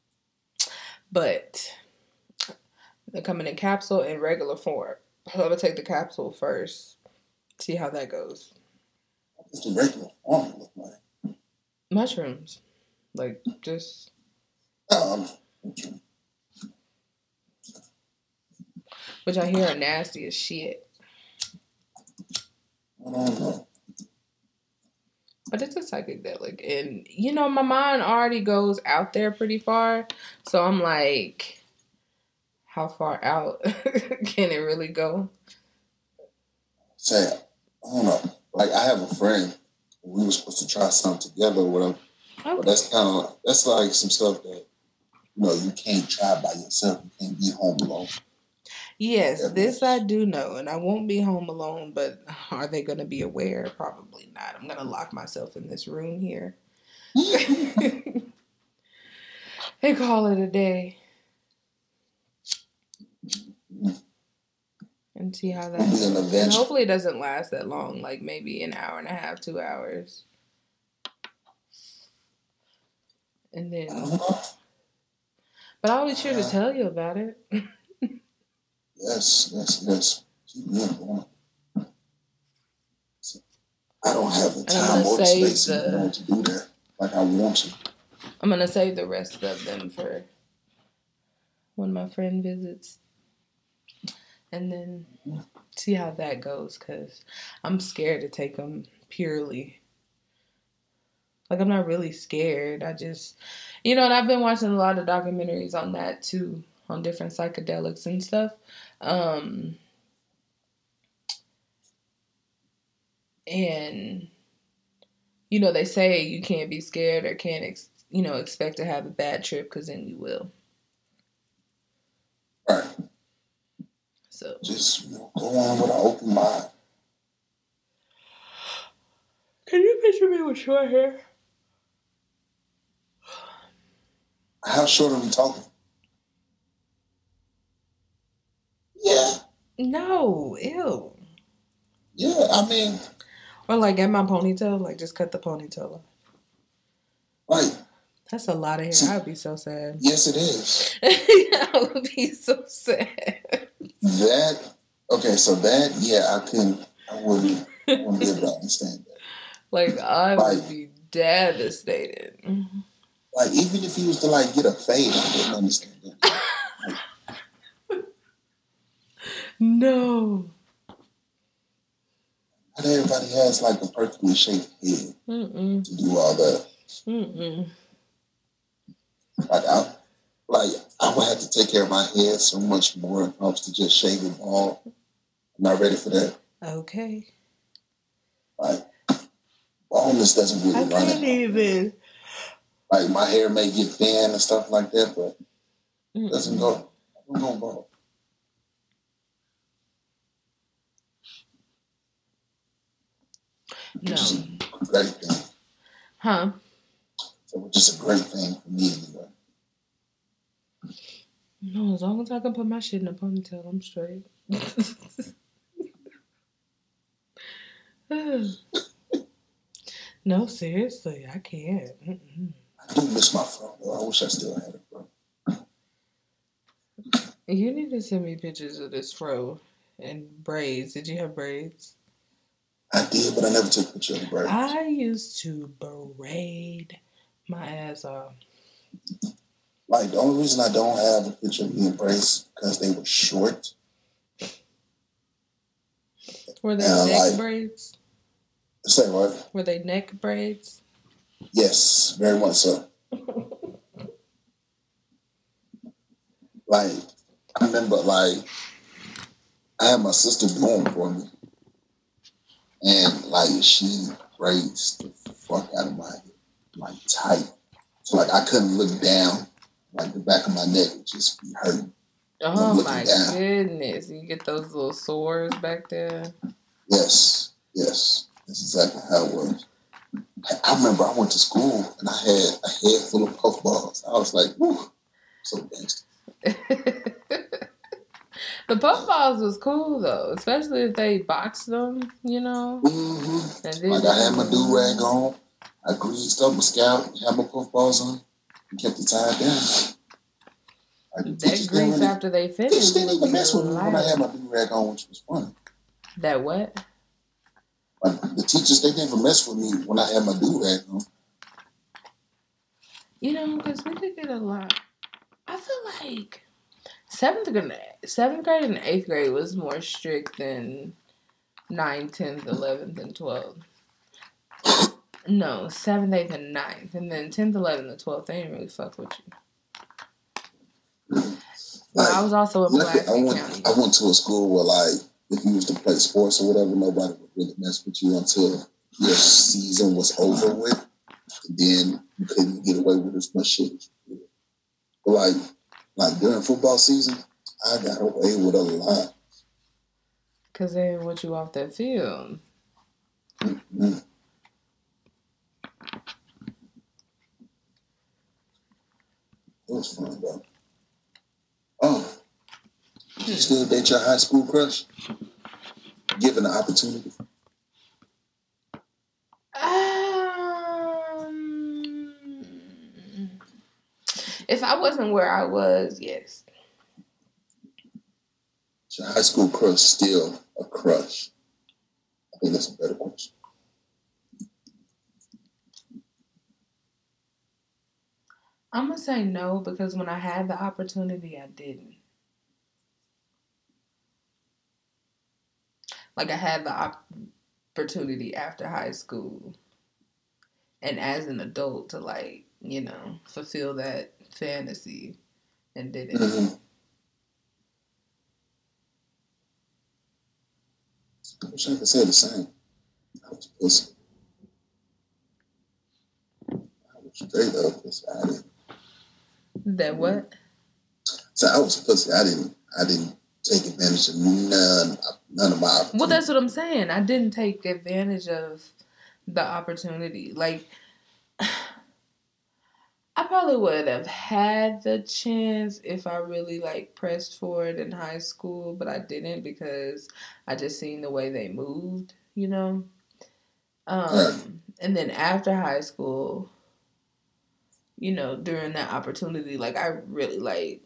But they come in a capsule in regular form. So I'm going to take the capsule first See how that goes. What's the regular farming look like? Mushrooms. Like, just... Um, which I hear are nasty as shit. I don't know. But it's a psychedelic. And, you know, my mind already goes out there pretty far. So I'm like, how far out can it really go? Say, I don't know. Like, I have a friend. We were supposed to try something together or whatever. Okay. But that's kind of, that's like some stuff that, you know, you can't try by yourself. You can't be home alone. Yes, yeah, this I do know. And I won't be home alone, but are they going to be aware? Probably not. I'm going to lock myself in this room here. And call it a day. And see how that goes. And hopefully it doesn't last that long. Like maybe an hour and a half, two hours. And then... But I'll be sure to tell you about it. Yes, yes, yes. Keep me informed. I don't have the time or the space the, to do that like I want to. I'm going to save the rest of them for when my friend visits. And then see how that goes, because I'm scared to take them purely. Like, I'm not really scared. I just, you know, and I've been watching a lot of documentaries on that, too, on different psychedelics and stuff. Um, and, you know, they say you can't be scared or can't, ex- you know, expect to have a bad trip, because then you will. Right. So just, you know, go on with an open mind. Can you picture me with short hair? How short are we talking? Yeah. No, ew. Yeah, I mean. Or like get my ponytail, like just cut the ponytail off. Right. That's a lot of hair. See, I would be so sad. Yes, it is. I would be so sad. That, okay, so that, yeah, I couldn't, I wouldn't, I wouldn't be able to understand that. Like, I like, would be devastated. Like, even if he was to, like, get a fade, I wouldn't understand that. Like, no. Not everybody has, like, a perfectly shaped head Mm-mm. to do all that. Mm-mm. Like, I, like, I would have to take care of my hair so much more if I was to just shave it bald. I'm not ready for that. Okay. Like, baldness doesn't really I run can't even. Like, my hair may get thin and stuff like that, but it doesn't go. I don't go bald. No. Which is a great thing. Huh? So, which is a great thing for me anyway. No, as long as I can put my shit in a ponytail, I'm straight. No, seriously, I can't. Mm-mm. I do miss my fro, though. I wish I still had a fro. You need to send me pictures of this fro and braids. Did you have braids? I did, but I never took a picture of the braids. I used to braid my ass off. Like, the only reason I don't have a picture of me in braids is because they were short. Were they and neck like, braids? Say what? Were they neck braids? Yes, very much so. Like, I remember, like, I had my sister do them for me. And, like, she braids the fuck out of my head, like, tight. So, like, I couldn't look down. Like, the back of my neck would just be hurting. Oh, my down. Goodness. You get those little sores back there? Yes, yes. That's exactly how it was. I remember I went to school and I had a head full of puff balls. I was like, whew, so gangster. The puff balls was cool, though, especially if they boxed them, you know? Mm-hmm. And then, like, I had my do-rag on. I greased up my scalp, had my puff balls on, and kept it tied down. Like, that grease really, after they finished. They didn't even mess with me when I had my do-rag on, which was funny. That what? Like, the teachers, they never mess with me when I had my do rag on. You know, because we could get a lot. I feel like seventh grade, seventh grade and eighth grade was more strict than ninth, tenth, eleventh, and twelfth. No, seventh, eighth, and ninth. And then tenth, eleventh, and twelfth, they didn't really fuck with you. But like, I was also in Pulaski I went, County. I went to a school where, like, if you used to play sports or whatever, nobody would really mess with you until your season was over with. And then you couldn't get away with as much shit as you did. But, like, like during football season, I got away with a lot. Because they didn't want you off that field. Mm-hmm. It was fun, though. Oh, did you still date your high school crush? Given the opportunity? Um, if I wasn't where I was, yes. Is your high school crush still a crush? I think that's a better question. I'm going to say no, because when I had the opportunity, I didn't. Like, I had the opportunity after high school and as an adult to, like, you know, fulfill that fantasy and didn't. Mm-hmm. I wish I could say the same. I was pussy. I was straight up pussy. I didn't. That what? So I was pussy. I didn't. I didn't take advantage of none. None of my opportunities. Well, that's what I'm saying. I didn't take advantage of the opportunity. Like, I probably would have had the chance if I really, like, pressed for it in high school, but I didn't because I just seen the way they moved, you know? Um, right. And then after high school, you know, during that opportunity, like, I really, like,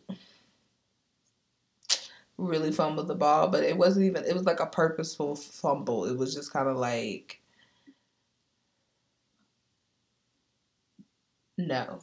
really fumbled the ball, but it wasn't even, it was like a purposeful fumble. It was just kind of like, no.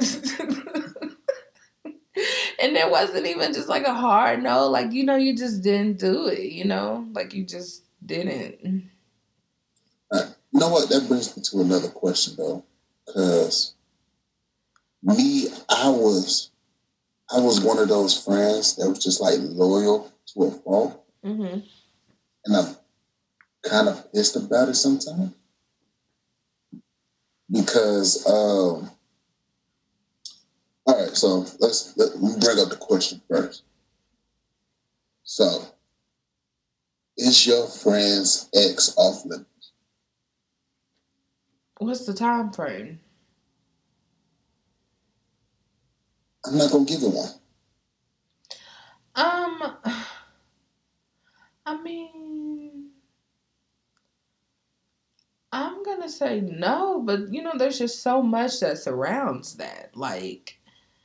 And there wasn't even just like a hard no. Like, you know, you just didn't do it, you know? Like, you just didn't. Uh, you know what? That brings me to another question, though. Because me, I was, I was one of those friends that was just, like, loyal to a fault. Mm-hmm. And I'm kind of pissed about it sometimes. Because, um, all right, so let's let me bring up the question first. So, is your friend's ex off limits? What's the time frame? I'm not gonna give it one. Um, I mean, I'm gonna say no, but you know, there's just so much that surrounds that. Like,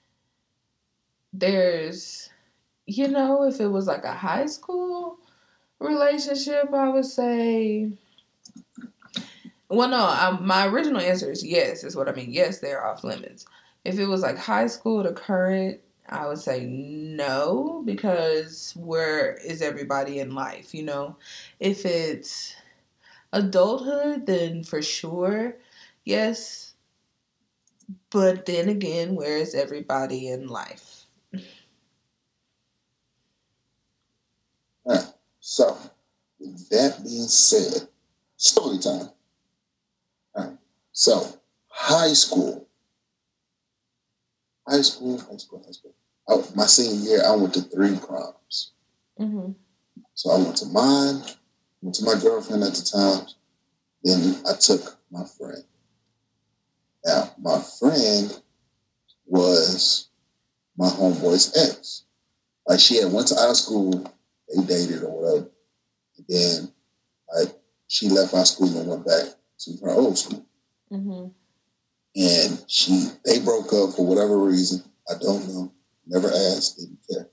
there's, you know, if it was like a high school relationship, I would say, well, no, I, my original answer is yes, is what I mean. Yes, they're off limits. If it was like high school to current, I would say no, because where is everybody in life, you know? If it's adulthood, then for sure, yes. But then again, where is everybody in life? All right. So, with that being said, story time. All right. So, high school. High school, high school, high school. I, my senior year, I went to three proms. Mm-hmm. So, I went to mine, went to my girlfriend at the time, then I took my friend. Now, my friend was my homeboy's ex. Like, she had went to our school, they dated or whatever. And then, like, she left our school and went back to her old school. Mm-hmm. And she, they broke up for whatever reason. I don't know. Never asked, didn't care.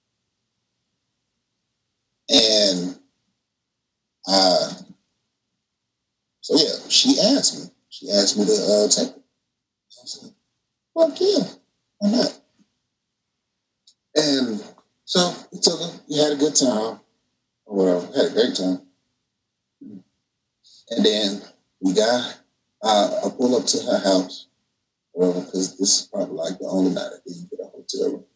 And I, So yeah, she asked me. She asked me to uh, take her. I said, fuck yeah, why not? And so we took her. We had a good time. Well, we had a great time. And then we got, uh, I pull up to her house, because this is probably like the only night I didn't get a hotel room.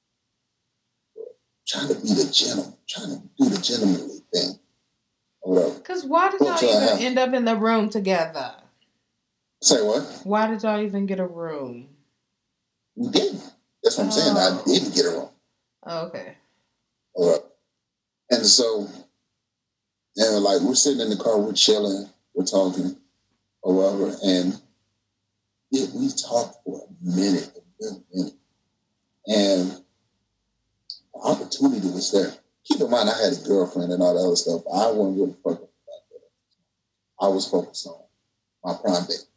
Trying to be the gentleman, trying to do the gentlemanly thing. Because why did y'all even house. end up in the room together? Say what? Why did y'all even get a room? We didn't. That's what I'm oh. saying. I didn't get a room. Oh, okay. All right. And so, and like, we're sitting in the car, we're chilling, we're talking, or whatever, and yeah, we talked for a minute, a good minute. And the opportunity was there. Keep in mind, I had a girlfriend and all that other stuff. I wasn't really focused about that. I was focused on my prime date.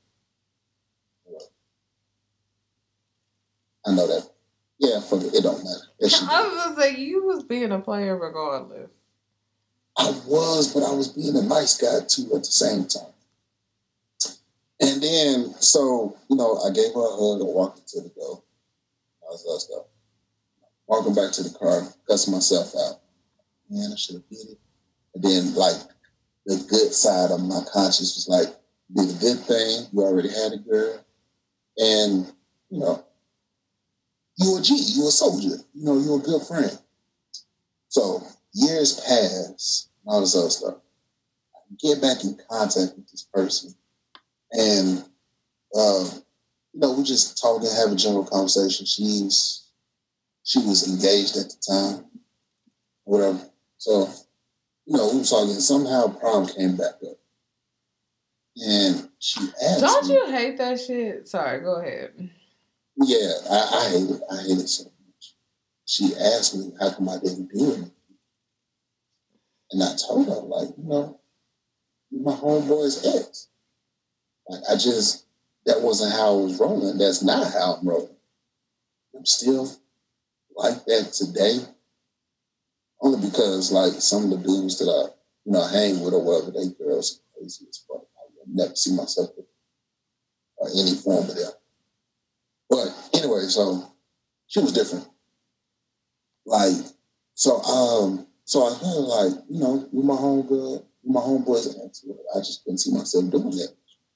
I know that. Yeah, fuck it. It don't matter. I was going to say, you was being a player regardless. I was, but I was being a nice guy, too, at the same time. And then, so, you know, I gave her a hug and walked her to the door. All this other stuff. Walking back to the car, cussing myself out. Man, I should have did it. And then, like, the good side of my conscience was like, you did a good thing. You already had a girl. And, you know, you a G. You a soldier. You know, you a good friend. So, years pass, and all this other stuff. I get back in contact with this person. And, uh, you know, we just talk and have a general conversation. She's, she was engaged at the time, whatever. So, you know, we were talking, and somehow prom came back up. And she asked Don't me, you hate that shit? Sorry, go ahead. Yeah, I, I hate it. I hate it so much. She asked me, how come I didn't do it? And I told her, like, you know, you're my homeboy's ex. Like, I just, that wasn't how I was rolling. That's not how I'm rolling. I'm still like that today. Only because, like, some of the dudes that I, you know, hang with or whatever, they girls are crazy as fuck. I would never see myself with or any form of them. But anyway, so she was different. Like, so, um, so I told her, like, you know, you're my homegirl, you're my homeboy's ex. I just couldn't see myself doing that.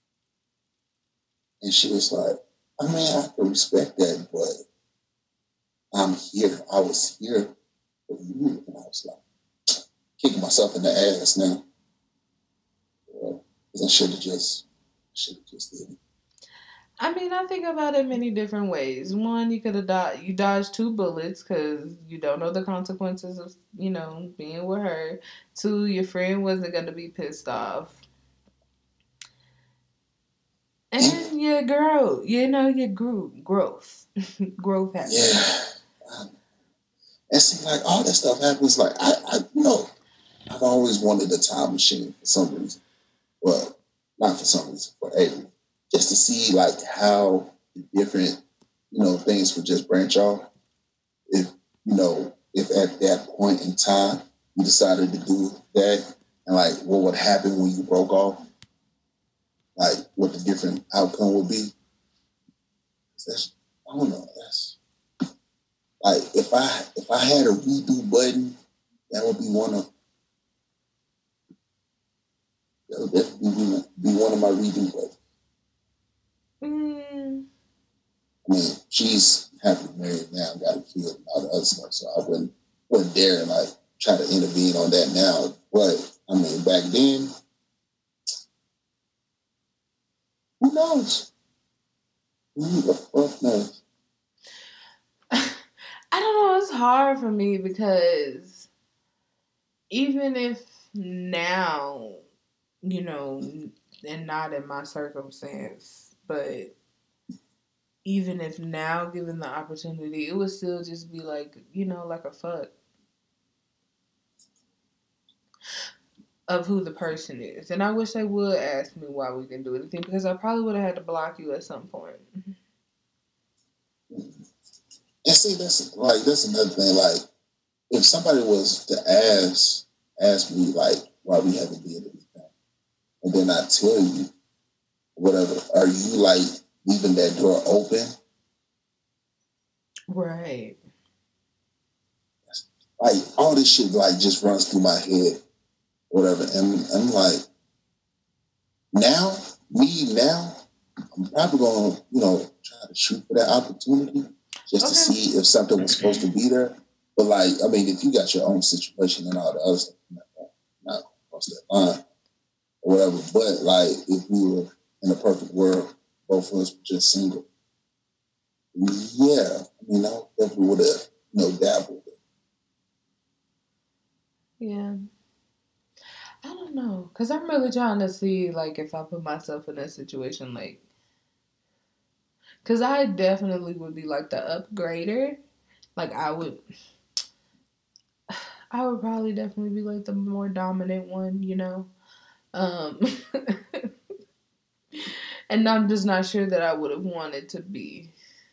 And she was like, I mean, I can respect that, but I'm here. I was here for you. And I was like, kicking myself in the ass now. Because I should have just, should have just did it. I mean, I think about it many different ways. One, you could have dodged, you dodged two bullets because you don't know the consequences of, you know, being with her. Two, your friend wasn't going to be pissed off. And your girl, you know, your grew, growth. growth happens. Yeah. And see, like, all that stuff happens, like, I, I you know, I've always wanted a time machine for some reason. Well, not for some reason, for a reason. Just to see, like, how different, you know, things would just branch off. If, you know, if at that point in time you decided to do that, and, like, what would happen when you broke off, like, what the different outcome would be. That's, I don't know. That's, like, if I, if I had a redo button, that would be one of, that would definitely be, be one of my redo buttons. Mm. I mean, she's happily married now, got a kid and all the other stuff, so I wouldn't, wouldn't dare and like try to intervene on that now. But I mean, back then, who knows? Who the fuck knows? I don't know. It's hard for me because even if now, you know, and not in my circumstance. But even if now, given the opportunity, it would still just be like, you know, like a fuck of who the person is. And I wish they would ask me why we didn't do anything because I probably would have had to block you at some point. And see, that's like, that's another thing. Like, if somebody was to ask, ask me, like, why we haven't did anything, and then I tell you, whatever, are you like leaving that door open? Right. Like all this shit like just runs through my head, whatever. And I'm like, now, me now, I'm probably gonna, you know, try to shoot for that opportunity just okay. to see if something was supposed to be there. But like, I mean, if you got your own situation and all the other stuff, not, not cross that line or whatever. But like, if we were in a perfect world, both of us were just single, yeah, I mean, I definitely would have, you know, dabbled. Yeah. I don't know. Because I'm really trying to see, like, if I put myself in that situation, like, because I definitely would be, like, the upgrader. Like, I would, I would probably definitely be, like, the more dominant one, you know? Um, and I'm just not sure that I would have wanted to be.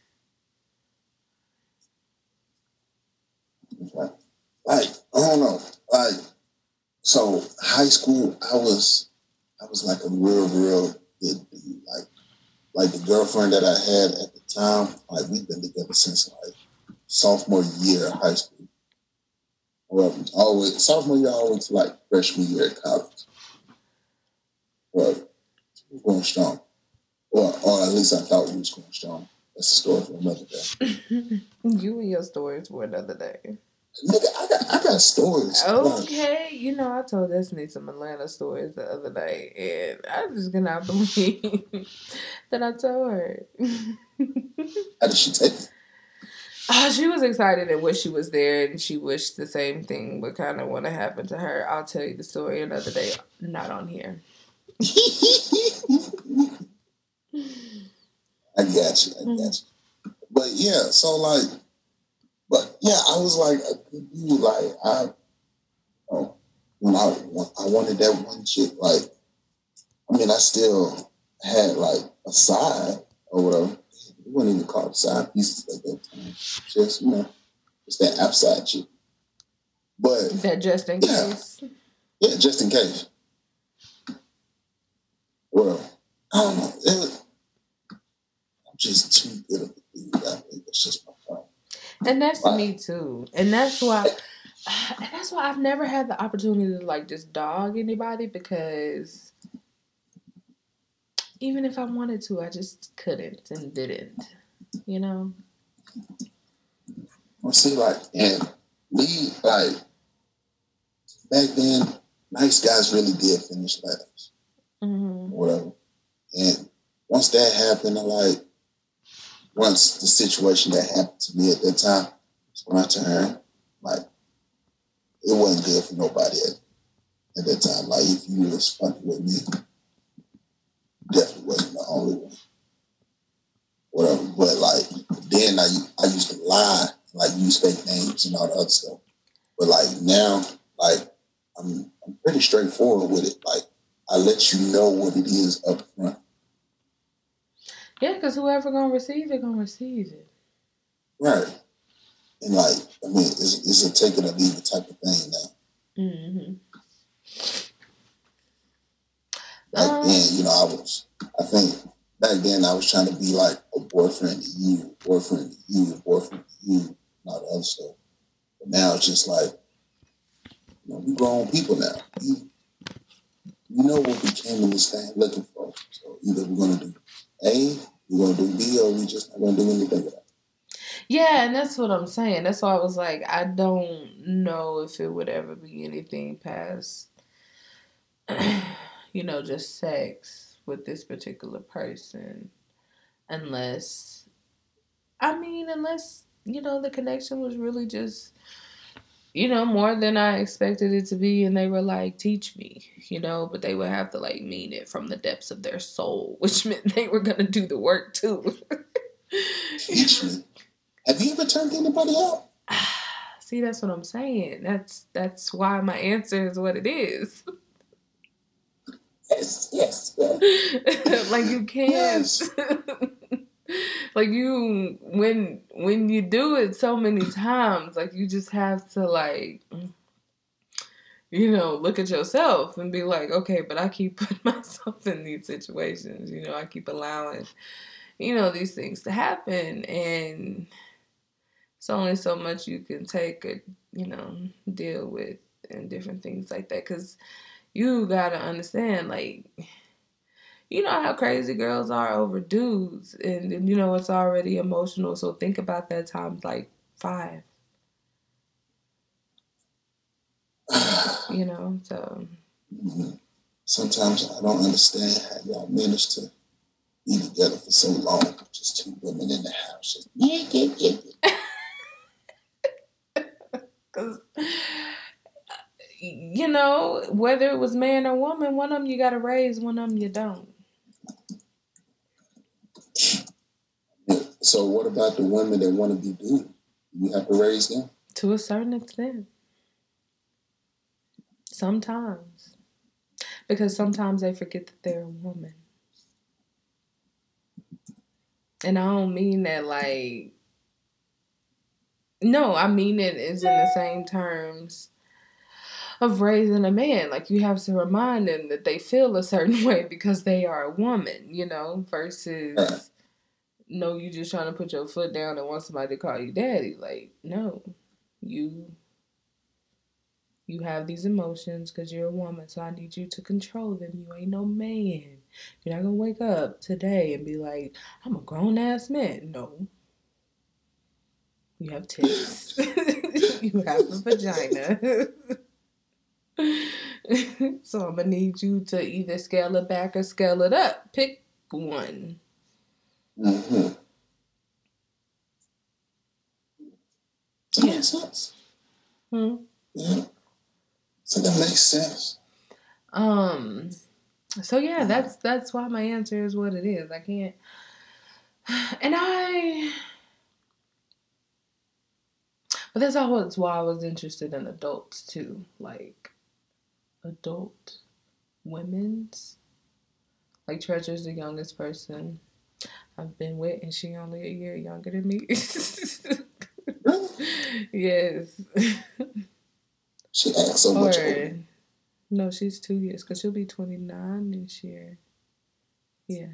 Like, I don't know. Like, so high school, I was, I was like a real, real good dude. Like, like the girlfriend that I had at the time, like we've been together since like sophomore year of high school. Well, always sophomore year, always to like freshman year at college. Well, we're going strong. Or, or at least I thought we was going strong. That's a story for another day. You and your stories for another day. Nigga, I got, I got stories. Okay, like, you know, I told Destiny some Atlanta stories the other night, and I just cannot believe that I told her. How did she take it? Uh, she was excited and wished she was there, and she wished the same thing would kind of want to happen to her. I'll tell you the story another day, not on here. I got you, I got you. But yeah, so like, but yeah, I was like a good dude. Like I, you know, when I when I wanted that one chick, like, I mean, I still had like a side or whatever. We wouldn't even call it side pieces at that time. Just, you know, just that outside chick. But that just in yeah, case. Yeah, just in case. Well, I don't know. It was, I'm just too good of a dude. I think that's just my problem. And that's like, me too. And that's why and that's why I've never had the opportunity to like just dog anybody, because even if I wanted to, I just couldn't and didn't. You know? Well, see, like, and me, like, back then, nice guys really did finish letters. Mm-hmm. Whatever. And once that happened, I like, once the situation that happened to me at that time was when I turned, like, it wasn't good for nobody at, at that time. Like, if you was fucking with me, definitely wasn't the only one. Whatever. But, like, then I, I used to lie, like, use fake names and all the other stuff. But, like, now, like, I'm, I'm pretty straightforward with it. Like, I let you know what it is up front. Yeah, because whoever gonna receive it, gonna receive it. Right. And like, I mean, it's, it's a take it or leave it type of thing now. Mm-hmm. Back um, then, you know, I was, I think back then I was trying to be like a boyfriend to you, boyfriend to you, boyfriend to you, and all the other stuff. But now it's just like, you know, we grown people now. We, we know what we came in this thing looking for. So either we're going to do A, we're going to do B, or we just not going to do anything with that. Yeah, and that's what I'm saying. That's why I was like, I don't know if it would ever be anything past, you know, just sex with this particular person. Unless, I mean, unless, you know, the connection was really just, you know, more than I expected it to be. And they were like, teach me, you know, but they would have to like mean it from the depths of their soul, which meant they were going to do the work too. Teach me. Have you ever turned anybody out? See, that's what I'm saying. That's that's why my answer is what it is. Yes, yes. yes. Like you can't. Yes. Like you, when when you do it so many times, like you just have to like, you know, look at yourself and be like, okay, but I keep putting myself in these situations. You know, I keep allowing, you know, these things to happen. And it's only so much you can take or, you know, deal with and different things like that. Because you got to understand, like, you know how crazy girls are over dudes. And, and, you know, it's already emotional. So think about that times like five. You know, so. Mm-hmm. Sometimes I don't understand how y'all managed to be together for so long. Just two women in the house. Just, yeah, yeah, yeah. Because, you know, whether it was man or woman, one of them you got to raise, one of them you don't. So what about the women that want to be dudes? You have to raise them? To a certain extent. Sometimes. Because sometimes they forget that they're a woman. And I don't mean that like... No, I mean it is in the same terms of raising a man. Like, you have to remind them that they feel a certain way because they are a woman, you know, versus, no, you just trying to put your foot down and want somebody to call you daddy. Like, no, you you have these emotions because you're a woman, so I need you to control them. You ain't no man. You're not going to wake up today and be like, I'm a grown-ass man. No. You have tits. You have a vagina. So I'm going to need you to either scale it back or scale it up. Pick one. Mm-hmm. That Yeah. makes sense. Hmm? Yeah. So that makes sense. Um. So yeah, that's that's why my answer is what it is. I can't. And I... But that's always why I was interested in adults too. Like, adult women's. Like, Treasure's the youngest person I've been with, and she only a year younger than me. Yes. She acts so or, much older. No, she's two years, because she'll be twenty-nine this year. Yeah.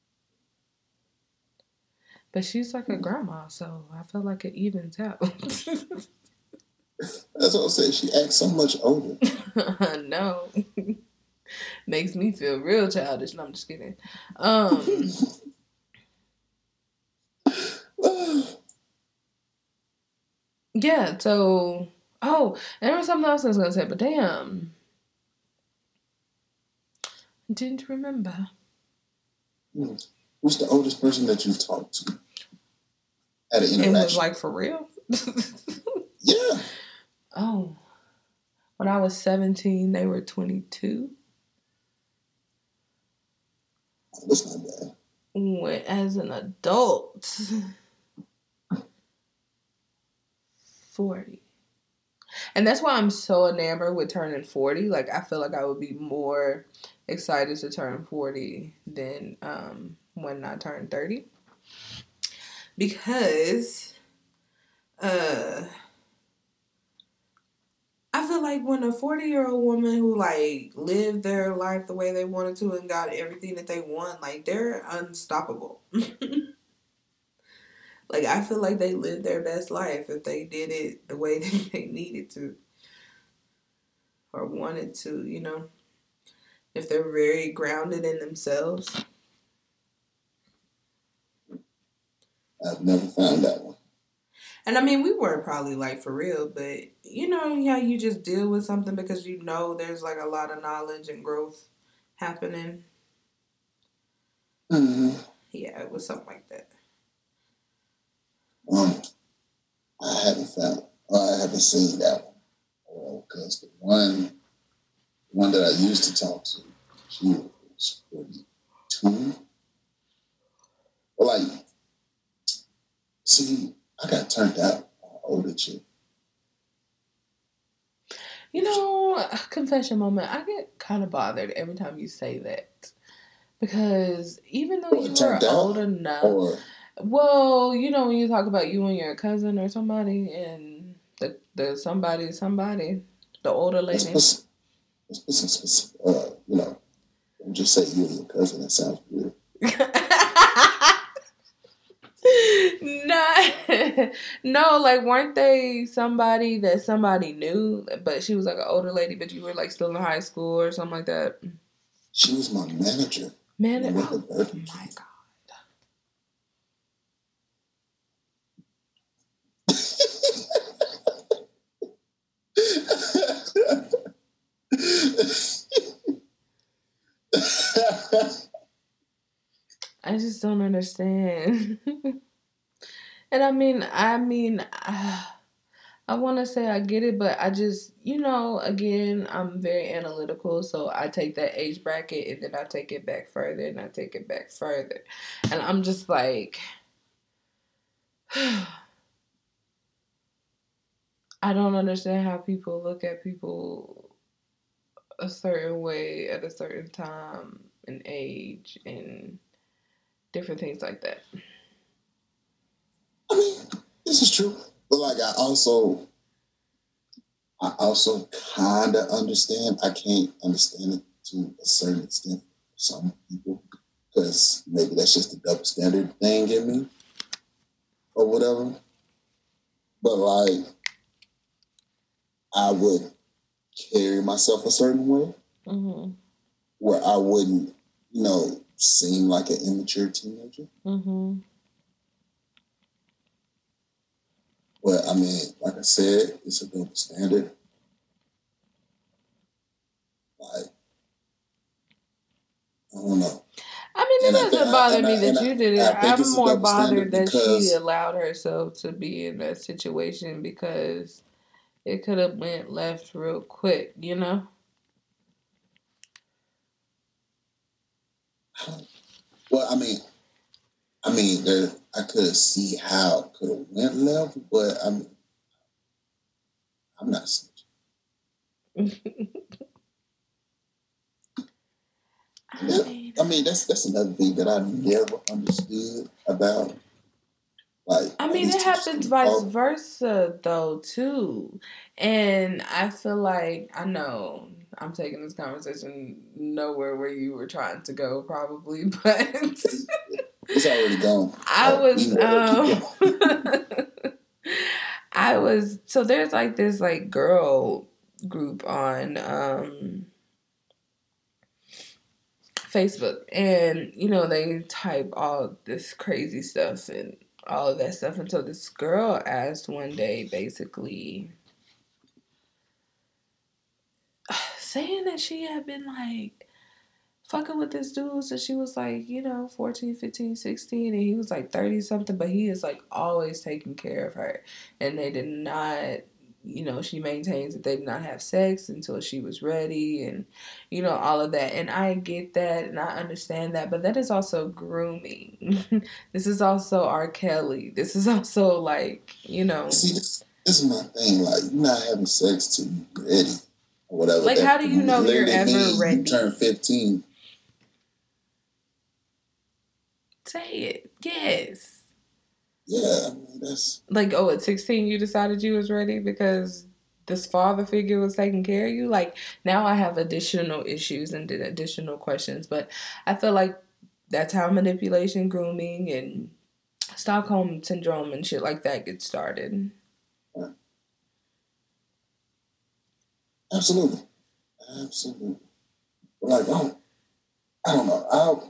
But she's like a grandma, so I feel like it evens out. That's what I'm saying. She acts so much older. No. Makes me feel real childish. No, I'm just kidding. Um... Yeah, so... Oh, and there was something else I was going to say, but damn. I didn't remember. Hmm. Who's the oldest person that you've talked to? At an interaction? It was like, for real? Yeah. Oh. When I was seventeen, they were twenty-two. That's not bad. When, as an adult, forty. And that's why I'm so enamored with turning forty. Like, I feel like I would be more excited to turn forty than um, when I turned thirty. Because uh, I feel like when a forty-year-old woman who, like, lived their life the way they wanted to and got everything that they want, like, they're unstoppable. Like, I feel like they lived their best life if they did it the way that they needed to. Or wanted to, you know. If they're very grounded in themselves. I've never found that one. And I mean, we weren't probably like for real, but you know how you just deal with something because you know there's like a lot of knowledge and growth happening. Mm-hmm. Yeah, it was something like that. Um, I haven't found, I haven't seen that one. Oh, because the one, one that I used to talk to, she was forty-two. But like, see, I got turned out by an older chick. You know, confession moment, I get kind of bothered every time you say that. Because even though Well, you turned were out, old enough, or well, you know, when you talk about you and your cousin or somebody, and the, the somebody, somebody, The older lady. It's, it's, it's, it's, uh, you know, don't just say you and your cousin. That sounds weird. no, no, like weren't they somebody that somebody knew, but she was like an older lady, but you were like still in high school or something like that? She was my manager. Manager? Oh, oh my God. I just don't understand. And I mean, I mean, I, I want to say I get it, but I just, you know, again, I'm very analytical, so I take that age bracket and then I take it back further and I take it back further. And I'm just like, I don't understand how people look at people a certain way at a certain time and age and different things like that. I mean, this is true, but like I also, I also kind of understand. I can't understand it to a certain extent for some people because maybe that's just a double standard thing in me or whatever. But like, I would carry myself a certain way mm-hmm. where I wouldn't, you know, seem like an immature teenager. Mm-hmm. But I mean, like I said, it's a double standard. Like, I don't know. I mean, it and doesn't I, bother I, me I, that I, you did it. I'm more bothered that because, she allowed herself to be in that situation because it could have went left real quick, you know? Well, I mean, I mean, there, I could see how it could have went left, but I mean, I'm not snitching. I mean, I mean, that's that's another thing that I never understood about. Like, I mean, it happens vice versa though too, and I feel like I know I'm taking this conversation nowhere where you were trying to go, probably, but it's already gone. I was, um, I was. So there's like this like girl group on um, Facebook, and you know they type all this crazy stuff and all of that stuff. And so this girl asked one day, basically, saying that she had been like fucking with this dude since she was like, you know, fourteen, fifteen, sixteen, and he was like thirty something, but he is like always taking care of her. And they did not, you know, she maintains that they did not have sex until she was ready and, you know, all of that. And I get that and I understand that, but that is also grooming. This is also R. Kelly. This is also like, you know. See, this, this is my thing. Like, you're not having sex till you're ready or whatever. Like, that, how do you know you're ever ready? You turn fifteen. Say it. Yes. Yeah, I mean, that's... Like, oh, at sixteen you decided you was ready because this father figure was taking care of you? Like, now I have additional issues and additional questions, but I feel like that's how manipulation, grooming, and Stockholm Syndrome and shit like that gets started. Yeah. Absolutely. Absolutely. Like, I don't, I don't know. I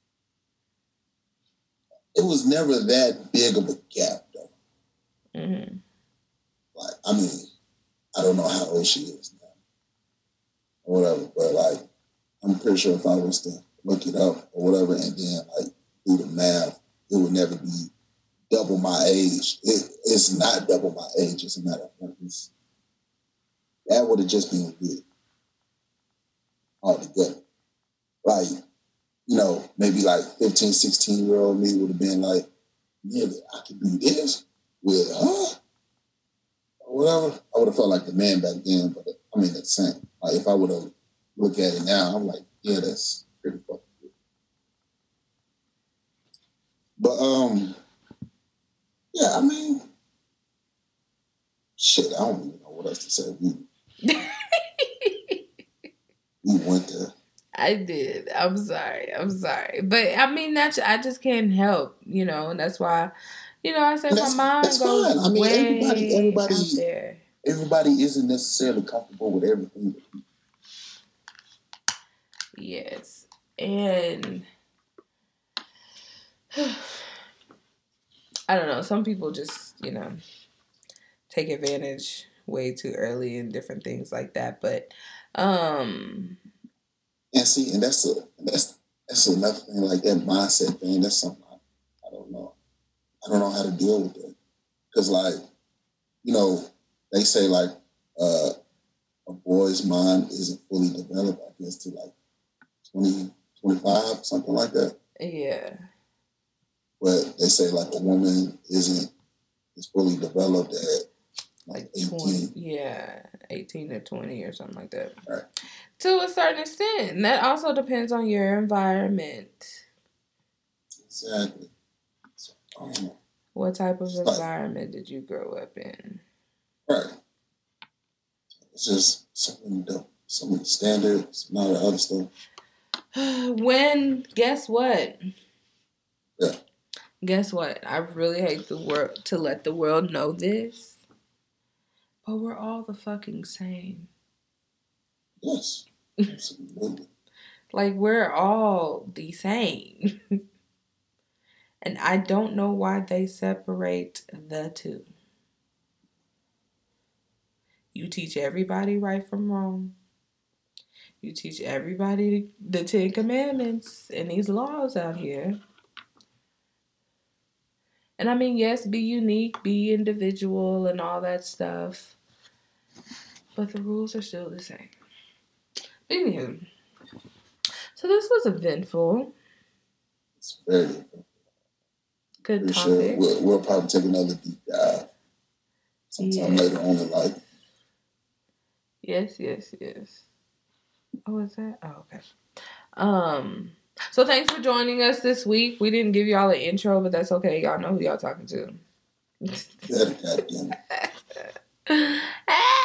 It was never that big of a gap, though. Mm-hmm. Like, I mean, I don't know how old she is now, or whatever. But like, I'm pretty sure if I was to look it up or whatever, and then like do the math, it would never be double my age. It, it's not double my age. It's a matter of purpose. That would have just been weird altogether. Like, you know, maybe like fifteen, sixteen year old me would have been like, yeah, I can do this with her or whatever. I would have felt like the man back then, but I mean, that's the same. Like, if I would have looked at it now, I'm like, yeah, that's pretty fucking good. But, um, yeah, I mean, shit, I don't even know what else to say. We, I did. I'm sorry. I'm sorry. But I mean, that's I just can't help, you know, and that's why, you know, I say my mind that's goes fine. I mean, way everybody, everybody, out there. Everybody isn't necessarily comfortable with everything. Yes, and I don't know. Some people just, you know, take advantage way too early and different things like that. But, um, and see, and that's a that's that's another thing, like that mindset thing. That's something I, I don't know. I don't know how to deal with that because, like, you know, they say like uh, a boy's mind isn't fully developed, I guess, to like twenty, twenty-five, something like that. Yeah. But they say like a woman isn't is fully developed at like eighteen. twenty, yeah, eighteen to twenty or something like that. Right. To a certain extent. And that also depends on your environment. Exactly. So, I don't know. What type of it's environment like, did you grow up in? Right. It's just some of the, some of the standards and all the other stuff. When, guess what? Yeah. Guess what? I really hate the world to let the world know this. But we're all the fucking same. Yes. Absolutely. Like, we're all the same. And I don't know why they separate the two. You teach everybody right from wrong. You teach everybody the Ten Commandments and these laws out here. And I mean, yes, be unique, be individual and all that stuff. But the rules are still the same. Anywho. So this was eventful. It's very eventful. Good Pretty topic. Sure we'll, we'll probably take another deep dive sometime yeah. later on in life. Yes, yes, yes. Oh, is that? Oh, okay. Um. So thanks for joining us this week. We didn't give y'all an intro, but that's okay. Y'all know who y'all talking to. Yeah, goddamn it.